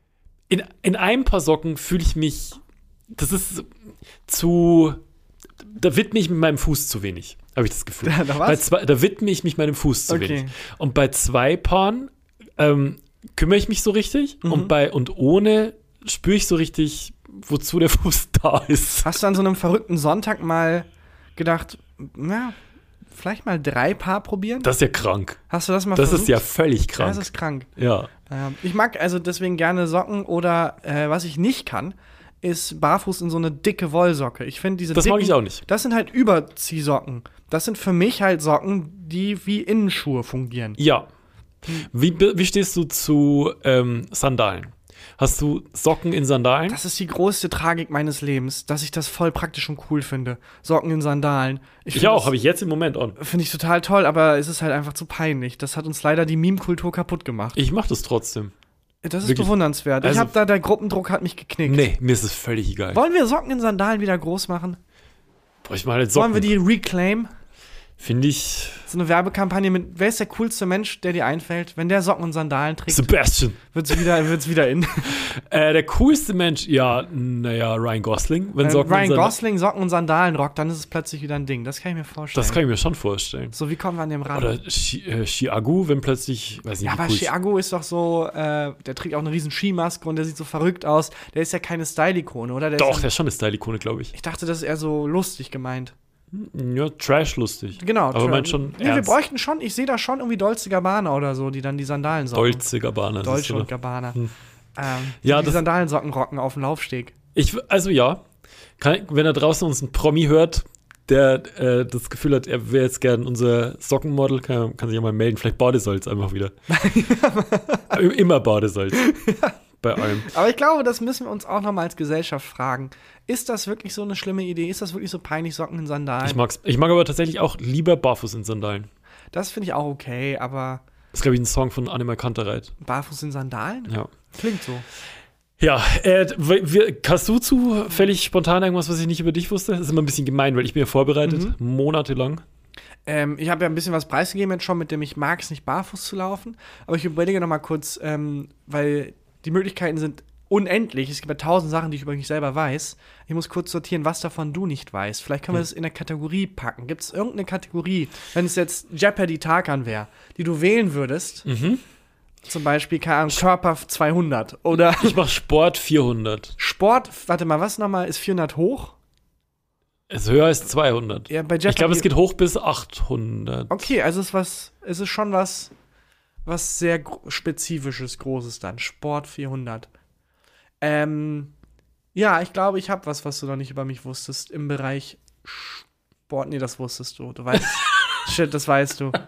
in, in einem Paar Socken fühle ich mich, das ist zu, da widme ich mich meinem Fuß zu wenig, habe ich das Gefühl. Da, bei zwei, da widme ich mich meinem Fuß zu Okay. wenig. Und bei zwei Paaren ähm, kümmere ich mich so richtig Mhm. und bei und ohne spüre ich so richtig, wozu der Fuß da ist. Hast du an so einem verrückten Sonntag mal gedacht, na, vielleicht mal drei Paar probieren? Das ist ja krank. Hast du das mal Das versucht? ist ja völlig Ja, krank. das ist krank. Ja. Ähm, ich mag also deswegen gerne Socken oder äh, was ich nicht kann, ist barfuß in so eine dicke Wollsocke. Ich finde diese Das dicken, mag ich auch nicht. Das sind halt Überziehsocken. Das sind für mich halt Socken, die wie Innenschuhe fungieren. Ja. Wie, wie stehst du zu ähm, Sandalen? Hast du Socken in Sandalen? Das ist die größte Tragik meines Lebens, dass ich das voll praktisch und cool finde. Socken in Sandalen. Ich auch, habe ich jetzt im Moment an. Finde ich total toll, aber es ist halt einfach zu peinlich. Das hat uns leider die Meme-Kultur kaputt gemacht. Ich mache das trotzdem. Das ist wirklich. bewundernswert. Ich Also- habe da, der Gruppendruck hat mich geknickt. Nee, mir ist es völlig egal. Wollen wir Socken in Sandalen wieder groß machen? Boah, ich mache halt Socken. Wollen wir die reclaim? Finde ich. So eine Werbekampagne mit, wer ist der coolste Mensch, der dir einfällt? Wenn der Socken und Sandalen trägt, Sebastian. wird's wieder, wird's wieder in. Äh, der coolste Mensch, ja, naja, Ryan Gosling. Wenn Wenn Socken Ryan in Sandalen- Gosling Socken und Sandalen rockt, dann ist es plötzlich wieder ein Ding. Das kann ich mir vorstellen. Das kann ich mir schon vorstellen. so, wie kommen wir an dem ran? Oder Chi- äh, Chiagu, wenn plötzlich, weiß nicht, Ja, wie aber cool Chiago ist doch so, äh, der trägt auch eine riesen Skimaske und der sieht so verrückt aus. Der ist ja keine Style-Ikone, oder? Der Doch, ist der ja, ist schon eine Style-Ikone, glaube ich. ich dachte, das ist eher so lustig gemeint. Ja, Trash-lustig. Genau. Aber meint schon nee, wir ernst. bräuchten schon, ich sehe da schon irgendwie Dolce Gabbana oder so, die dann die Sandalensocken. Dolce Gabbana. Dolce siehst du, und ne? Gabbana. Hm. Ähm, Ja, die das- Sandalensocken rocken auf dem Laufsteg. Ich, also ja, kann, wenn da draußen uns ein Promi hört, der äh, das Gefühl hat, er wäre jetzt gern unser Sockenmodel, kann, kann sich ja mal melden. Vielleicht Badesalz einfach wieder. Immer Badesalz. Bei allem. Aber ich glaube, das müssen wir uns auch noch mal als Gesellschaft fragen. Ist das wirklich so eine schlimme Idee? Ist das wirklich so peinlich, Socken in Sandalen? Ich, mag's, ich mag aber tatsächlich auch lieber barfuß in Sandalen. das finde ich auch okay, aber Das ist, glaube ich, ein Song von Annemar Kantereit. barfuß in Sandalen? Ja. Klingt so. Ja, äh, wir, hast du zufällig spontan irgendwas, was ich nicht über dich wusste? Das ist immer ein bisschen gemein, weil ich bin ja vorbereitet, Mhm. monatelang. Ähm, ich habe ja ein bisschen was preisgegeben jetzt schon, mit dem ich mag es nicht barfuß zu laufen. Aber ich überlege noch mal kurz, ähm, weil die Möglichkeiten sind unendlich. Es gibt ja tausend Sachen, die ich über mich selber weiß. Ich muss kurz sortieren, was davon du nicht weißt. Vielleicht können wir Hm. das in eine Kategorie packen. Gibt es irgendeine Kategorie, wenn es jetzt Jeopardy Tarkan wäre, die du wählen würdest? Mhm. Zum Beispiel, keine Ahnung, Körper zweihundert oder Ich mache Sport vierhundert. Sport, warte mal, was nochmal, ist vierhundert hoch? Ist höher als zweihundert. Ja, bei Jeopardy. Ich glaube, es geht hoch bis achthundert. Okay, also es ist was, es ist schon was, was sehr gro- spezifisches, großes dann. Sport vierhundert. Ähm, ja, ich glaube, ich habe was, was du noch nicht über mich wusstest im Bereich Sport. Nee, das wusstest du. Du weißt. Shit, das weißt du.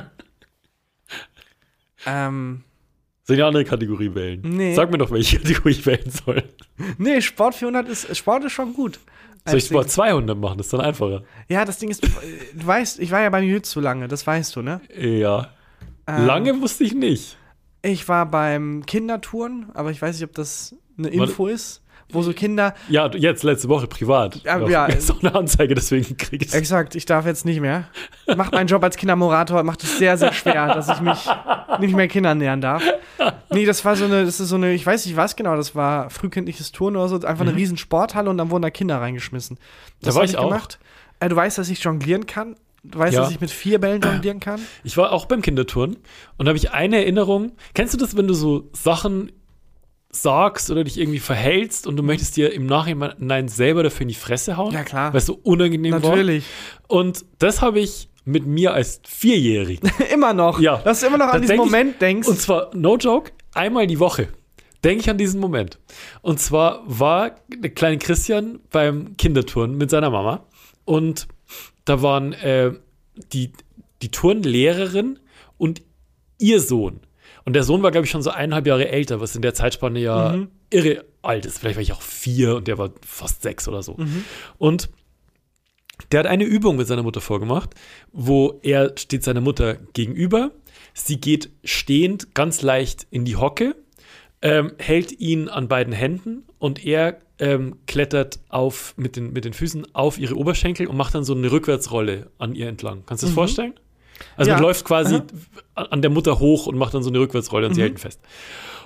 ähm, Soll ich eine andere Kategorie wählen? Nee. Sag mir doch, welche Kategorie ich wählen soll. nee, Sport vierhundert ist, Sport ist schon gut. Soll ich Als Sport Ding. zweihundert machen? Das ist dann einfacher. Ja, das Ding ist, du, du weißt, ich war ja beim Jiu-Jitsu lange, das weißt du, ne? Ja. Ähm, Lange wusste ich nicht. Ich war beim Kindertouren, aber ich weiß nicht, ob das eine Info ist, wo so Kinder. Ja, jetzt letzte Woche privat. Ja, Auch ja. jetzt auch eine Anzeige, deswegen kriege ich es. Exakt, ich darf jetzt nicht mehr. Macht meinen Job als Kindermoderator, macht es sehr, sehr schwer, dass ich mich nicht mehr Kindern nähern darf. Nee, das war so eine, das ist so eine, ich weiß nicht was genau, das war frühkindliches Touren oder so, einfach eine Mhm. riesen Sporthalle und dann wurden da Kinder reingeschmissen. Da Das war hab ich auch. gemacht. Äh, du weißt, dass ich jonglieren kann? Du weißt, Ja. dass ich mit vier Bällen jonglieren kann? Ich war auch beim Kinderturnen und da habe ich eine Erinnerung. Kennst du das, wenn du so Sachen sagst oder dich irgendwie verhältst und du möchtest dir im Nachhinein selber dafür in die Fresse hauen? Ja, klar. Weil es so unangenehm war. Natürlich. Und das habe ich mit mir als Vierjährigen. immer noch. Ja. Dass du immer noch Da an diesen denk ich- Moment denkst. Und zwar, no joke, einmal die Woche denke ich an diesen Moment. Und zwar war der kleine Christian beim Kinderturnen mit seiner Mama und da waren äh, die, die Turnlehrerin und ihr Sohn. Und der Sohn war, glaube ich, schon so eineinhalb Jahre älter, was in der Zeitspanne ja Mhm. irre alt ist. Vielleicht war ich auch vier und der war fast sechs oder so. Mhm. Und der hat eine Übung mit seiner Mutter vorgemacht, wo er steht seiner Mutter gegenüber. Sie geht stehend ganz leicht in die Hocke, ähm, hält ihn an beiden Händen und er ähm, klettert auf, mit, den, mit den Füßen auf ihre Oberschenkel und macht dann so eine Rückwärtsrolle an ihr entlang. Kannst du dir das Mhm. vorstellen? Also Ja. man läuft quasi Aha. an der Mutter hoch und macht dann so eine Rückwärtsrolle und sie Mhm. hält ihn fest.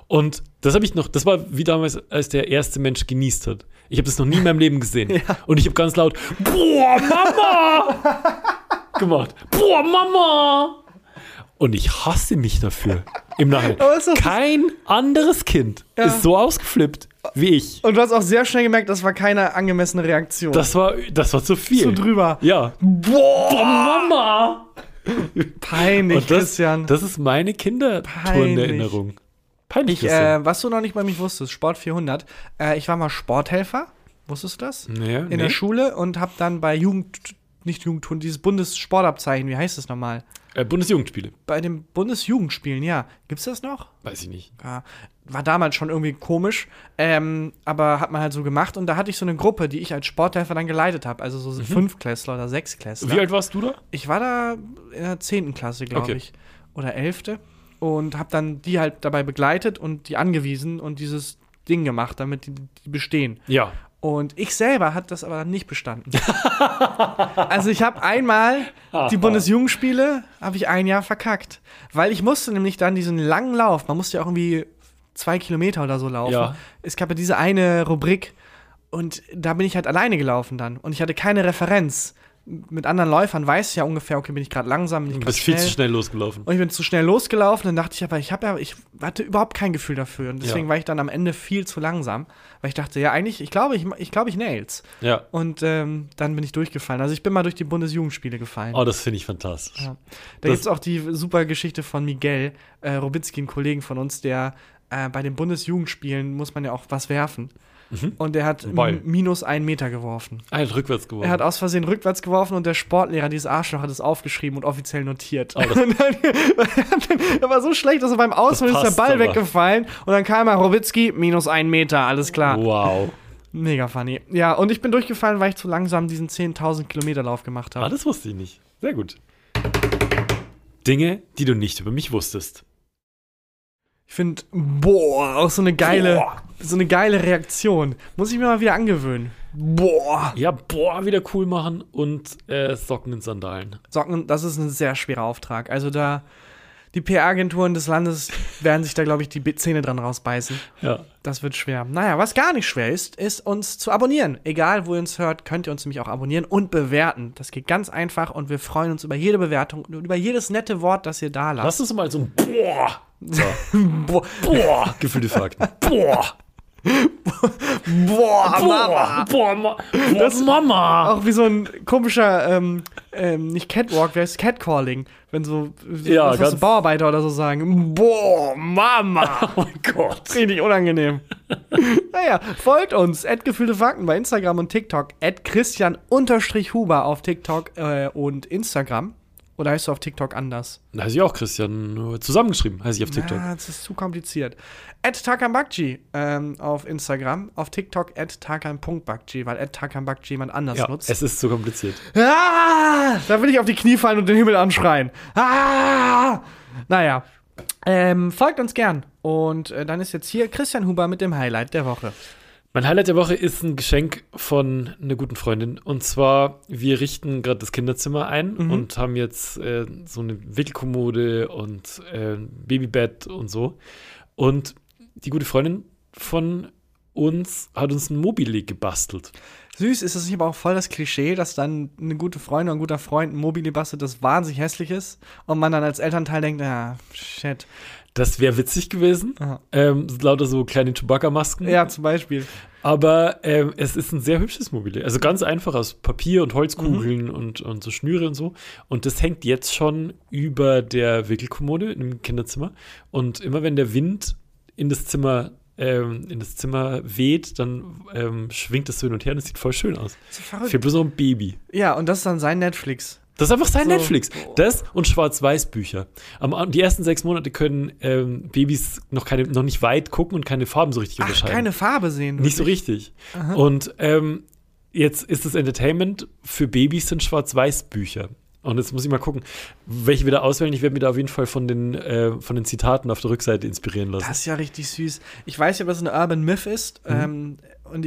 Und das habe ich noch, das war wie damals, als der erste Mensch genießt hat. Ich habe das noch nie in meinem Leben gesehen. Ja. Und ich habe ganz laut, boah, Mama! gemacht. Boah, Mama! Und ich hasse mich dafür. Im Nachhinein. Aber ist doch- Kein anderes Kind Ja. ist so ausgeflippt wie ich. Und du hast auch sehr schnell gemerkt, das war keine angemessene Reaktion. Das war, das war zu viel. so drüber. Ja. Boah, Mama! peinlich, Und das, Christian. das ist meine Peinlich. Kindertourenerinnerung. Peinlich. Ich, Christian. äh, was du noch nicht bei mich wusstest, Sport vierhundert. Äh, ich war mal Sporthelfer. Wusstest du das? Nee, In nee. der Schule und habe dann bei Jugend, nicht Jugendturnen, dieses Bundessportabzeichen, wie heißt das nochmal? Äh, Bundesjugendspiele. Bei den Bundesjugendspielen, ja. Gibt's das noch? Weiß ich nicht. Ja, war damals schon irgendwie komisch, ähm, aber hat man halt so gemacht. Und da hatte ich so eine Gruppe, die ich als Sporthelfer dann geleitet habe. Also so Fünftklässler oder Sechsklässler. Wie alt warst du da? Ich war da in der zehnten Klasse, glaube Okay. ich. Oder elfte. Und habe dann die halt dabei begleitet und die angewiesen und dieses Ding gemacht, damit die, die bestehen. Ja. Und ich selber hat das aber dann nicht bestanden. Also ich habe einmal die Bundesjugendspiele, habe ich ein Jahr verkackt. Weil ich musste nämlich dann diesen langen Lauf, man musste ja auch irgendwie zwei Kilometer oder so laufen. Ja. Es gab ja diese eine Rubrik und da bin ich halt alleine gelaufen dann. Und ich hatte keine Referenz. Mit anderen Läufern weiß ich ja ungefähr, okay, bin ich gerade langsam, bin ich Du gerade bist viel schnell. zu schnell losgelaufen. Und ich bin zu schnell losgelaufen, dann dachte ich aber, ich habe ja, ich hatte überhaupt kein Gefühl dafür. Und deswegen Ja. war ich dann am Ende viel zu langsam, weil ich dachte, ja, eigentlich, ich glaube, ich, ich glaube, ich nail's. Ja. Und ähm, dann bin ich durchgefallen. Also ich bin mal durch die Bundesjugendspiele gefallen. Oh, das finde ich fantastisch. Ja. Da das- gibt's auch die super Geschichte von Miguel äh, Robinski, einen Kollegen von uns, der äh, bei den Bundesjugendspielen muss man ja auch was werfen. Und der hat Ball. m- minus einen Meter geworfen. Ah, er hat rückwärts geworfen. Er hat aus Versehen rückwärts geworfen und der Sportlehrer, dieses Arschloch, hat es aufgeschrieben und offiziell notiert. Oh, das- Und dann, er war so schlecht, dass er beim Ausholen ist der passt Ball aber. weggefallen und dann kam er, Rowitzki, minus einen Meter, alles klar. Wow. Mega funny. Ja, und ich bin durchgefallen, weil ich zu langsam diesen zehntausend Kilometer Lauf gemacht habe. Ah, das wusste ich nicht. Sehr gut. Dinge, die du nicht über mich wusstest. Ich finde, boah, auch so eine geile, Boah. so eine geile Reaktion. Muss ich mir mal wieder angewöhnen. Boah. Ja, boah, wieder cool machen und äh, Socken in Sandalen. Socken, das ist ein sehr schwerer Auftrag. Also da, die P R-Agenturen des Landes werden sich da, glaube ich, die Be- Zähne dran rausbeißen. Ja. Das wird schwer. Naja, was gar nicht schwer ist, ist uns zu abonnieren. Egal, wo ihr uns hört, könnt ihr uns nämlich auch abonnieren und bewerten. Das geht ganz einfach und wir freuen uns über jede Bewertung und über jedes nette Wort, das ihr da lasst. Lass uns mal so ein Boah. So. Boah, Boah. Gefühlte Fakten. Boah. boah, Mama. Boah, Ma das Mama. Auch wie so ein komischer, ähm, ähm, nicht Catwalk, wer ist Catcalling? Wenn so, Ja, was, was so ganz- Bauarbeiter oder so sagen. Boah, Mama. Oh mein Gott. Richtig unangenehm. Naja, folgt uns. At Gefühlte Fakten bei Instagram und TikTok. At Christian-Huber auf TikTok äh, und Instagram. Oder heißt du auf TikTok anders? Da heiße ich auch Christian, nur zusammengeschrieben heiße ich auf TikTok. Ja, das ist zu kompliziert. At Tarkan Bakci ähm, auf Instagram. Auf TikTok at Tarkan.bakci, weil at Tarkan Bakci jemand anders Ja, nutzt. es ist zu kompliziert. Ah, da will ich auf die Knie fallen und den Himmel anschreien. Ah! Naja, ähm, folgt uns gern. Und äh, dann ist jetzt hier Christian Huber mit dem Highlight der Woche. Mein Highlight der Woche ist ein Geschenk von einer guten Freundin. Und zwar, wir richten gerade das Kinderzimmer ein Mhm. und haben jetzt äh, so eine Wickelkommode und äh, Babybett und so. Und die gute Freundin von uns hat uns ein Mobile gebastelt. Süß, ist das nicht aber auch voll das Klischee, dass dann eine gute Freundin oder ein guter Freund ein Mobile bastelt, das wahnsinnig hässlich ist und man dann als Elternteil denkt, ah, shit. Das wäre witzig gewesen. Aha. Ähm, lauter so kleine Chewbacca-Masken. Ja, zum Beispiel. Aber ähm, es ist ein sehr hübsches Mobile. Also ganz einfach aus Papier und Holzkugeln Mhm. und, und so Schnüre und so. Und das hängt jetzt schon über der Wickelkommode im Kinderzimmer. Und immer wenn der Wind in das Zimmer, ähm, in das Zimmer weht, dann ähm, schwingt das so hin und her und es sieht voll schön aus. So verrückt. Für bloß so ein Baby. Ja, und das ist dann sein Netflix. Das ist einfach sein So. Netflix. Das und Schwarz-Weiß-Bücher. Am, An- die ersten sechs Monate können ähm, Babys noch, keine, noch nicht weit gucken und keine Farben so richtig Ach, unterscheiden. keine Farbe sehen. Nicht so wirklich. richtig. Und ähm, jetzt ist das Entertainment für Babys sind Schwarz-Weiß-Bücher. Und jetzt muss ich mal gucken, welche wir da auswählen. Ich werde mir da auf jeden Fall von den, äh, von den Zitaten auf der Rückseite inspirieren lassen. Das ist ja richtig süß. Ich weiß ja, was eine Urban Myth ist. Mhm. Ähm, und ich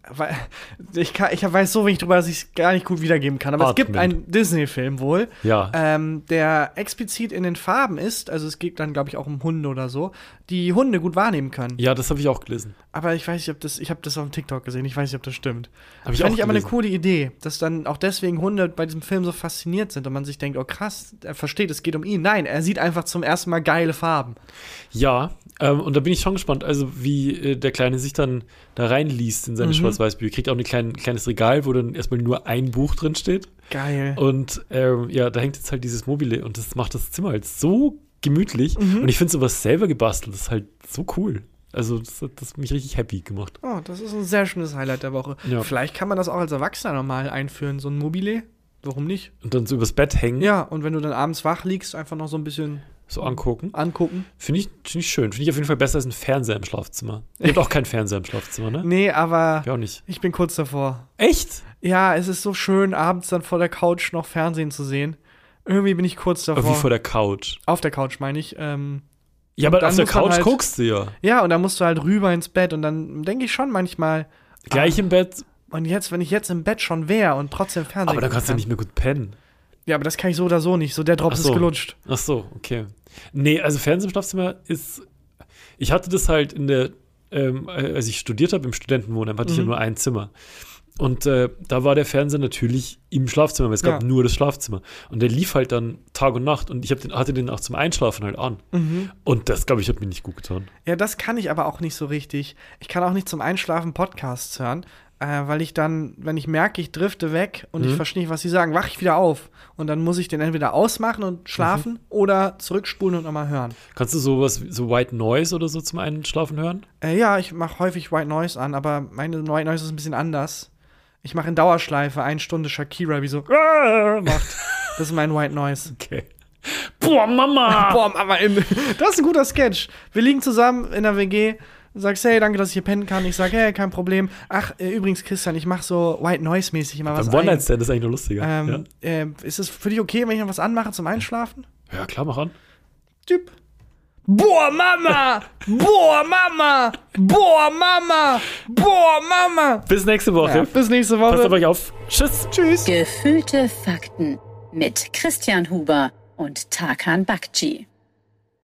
weil ich, kann, ich weiß so wenig drüber, dass ich es gar nicht gut wiedergeben kann. Aber Warte, es gibt einen Disney-Film wohl, Ja. ähm, der explizit in den Farben ist. Also es geht dann, glaube ich, auch um Hunde oder so, die Hunde gut wahrnehmen können. Ja, das habe ich auch gelesen. Aber ich weiß nicht, ob das, ich habe das auf dem TikTok gesehen, ich weiß nicht, ob das stimmt. Hab ich Fand auch ich aber eine gelesen. coole Idee, dass dann auch deswegen Hunde bei diesem Film so fasziniert sind und man sich denkt, oh krass, er versteht, es geht um ihn. Nein, er sieht einfach zum ersten Mal geile Farben. Ja, ähm, und da bin ich schon gespannt, also wie äh, der Kleine sich dann da reinliest in seine Mhm. Schwarz-Weiß-Bücher. Kriegt auch ein klein, kleines Regal, wo dann erstmal nur ein Buch drin steht. Geil. Und ähm, ja, da hängt jetzt halt dieses Mobile und das macht das Zimmer halt so gemütlich. Mhm. Und ich finde sowas selber gebastelt, das ist halt so cool. Also das hat das hat mich richtig happy gemacht. Oh, das ist ein sehr schönes Highlight der Woche. Ja. Vielleicht kann man das auch als Erwachsener nochmal einführen, so ein Mobile. Warum nicht? Und dann so übers Bett hängen, Ja, und wenn du dann abends wach liegst, einfach noch so ein bisschen so angucken. angucken. Finde ich, find ich schön. Finde ich auf jeden Fall besser als ein Fernseher im Schlafzimmer. Ihr habt auch keinen Fernseher im Schlafzimmer, ne? Nee, aber Ich auch nicht. ich bin kurz davor. Echt? Ja, es ist so schön, abends dann vor der Couch noch Fernsehen zu sehen. Irgendwie bin ich kurz davor. Aber wie vor der Couch. Auf der Couch, meine ich. Ähm, Ja, aber dann auf der muss man Couch halt- guckst du ja. ja, und dann musst du halt rüber ins Bett und dann denke ich schon manchmal, Gleich im Bett, und jetzt, wenn ich jetzt im Bett schon wäre und trotzdem Fernsehen aber dann gucken kannst du kann. nicht mehr gut pennen. Ja, aber das kann ich so oder so nicht. So, der Drops Ach so. ist gelutscht. Ach so, okay. Nee, also Fernsehen im Schlafzimmer ist. Ich hatte das halt in der, ähm, als ich studiert habe im Studentenwohnheim, hatte ich ja Mhm. nur ein Zimmer. Und äh, da war der Fernseher natürlich im Schlafzimmer, weil es gab Ja. nur das Schlafzimmer. Und der lief halt dann Tag und Nacht und ich hab den, hatte den auch zum Einschlafen halt an. Mhm. Und das, glaube ich, hat mir nicht gut getan. Ja, das kann ich aber auch nicht so richtig. Ich kann auch nicht zum Einschlafen Podcasts hören, äh, weil ich dann, wenn ich merke, ich drifte weg und ich Mhm. verstehe nicht, was sie sagen, wache ich wieder auf. Und dann muss ich den entweder ausmachen und schlafen Mhm. oder zurückspulen und nochmal hören. Kannst du sowas, wie- so White Noise oder so zum Einschlafen hören? Äh, ja, ich mache häufig White Noise an, aber meine White Noise ist ein bisschen anders. Ich mache in Dauerschleife eine Stunde Shakira, wie so macht. Das ist mein White Noise. Okay. Boah, Mama! Boah, Mama, in, das ist ein guter Sketch. Wir liegen zusammen in der W G. Du sagst, hey, danke, dass ich hier pennen kann. Ich sag, hey, kein Problem. Ach, äh, übrigens, Christian, ich mache so White Noise-mäßig immer was Beim ein. One-Night-Stand ist eigentlich noch lustiger. Ähm, äh, ist es für dich okay, wenn ich noch was anmache zum Einschlafen? ja. ja, klar, mach an. Typ. Boah, Mama! Boah, Mama! Boah, Mama! Boah, Mama! Bis nächste Woche. Ja, bis nächste Passt auf Woche. euch auf. Tschüss. Tschüss. Gefühlte Fakten mit Christian Huber und Tarkan Bakci.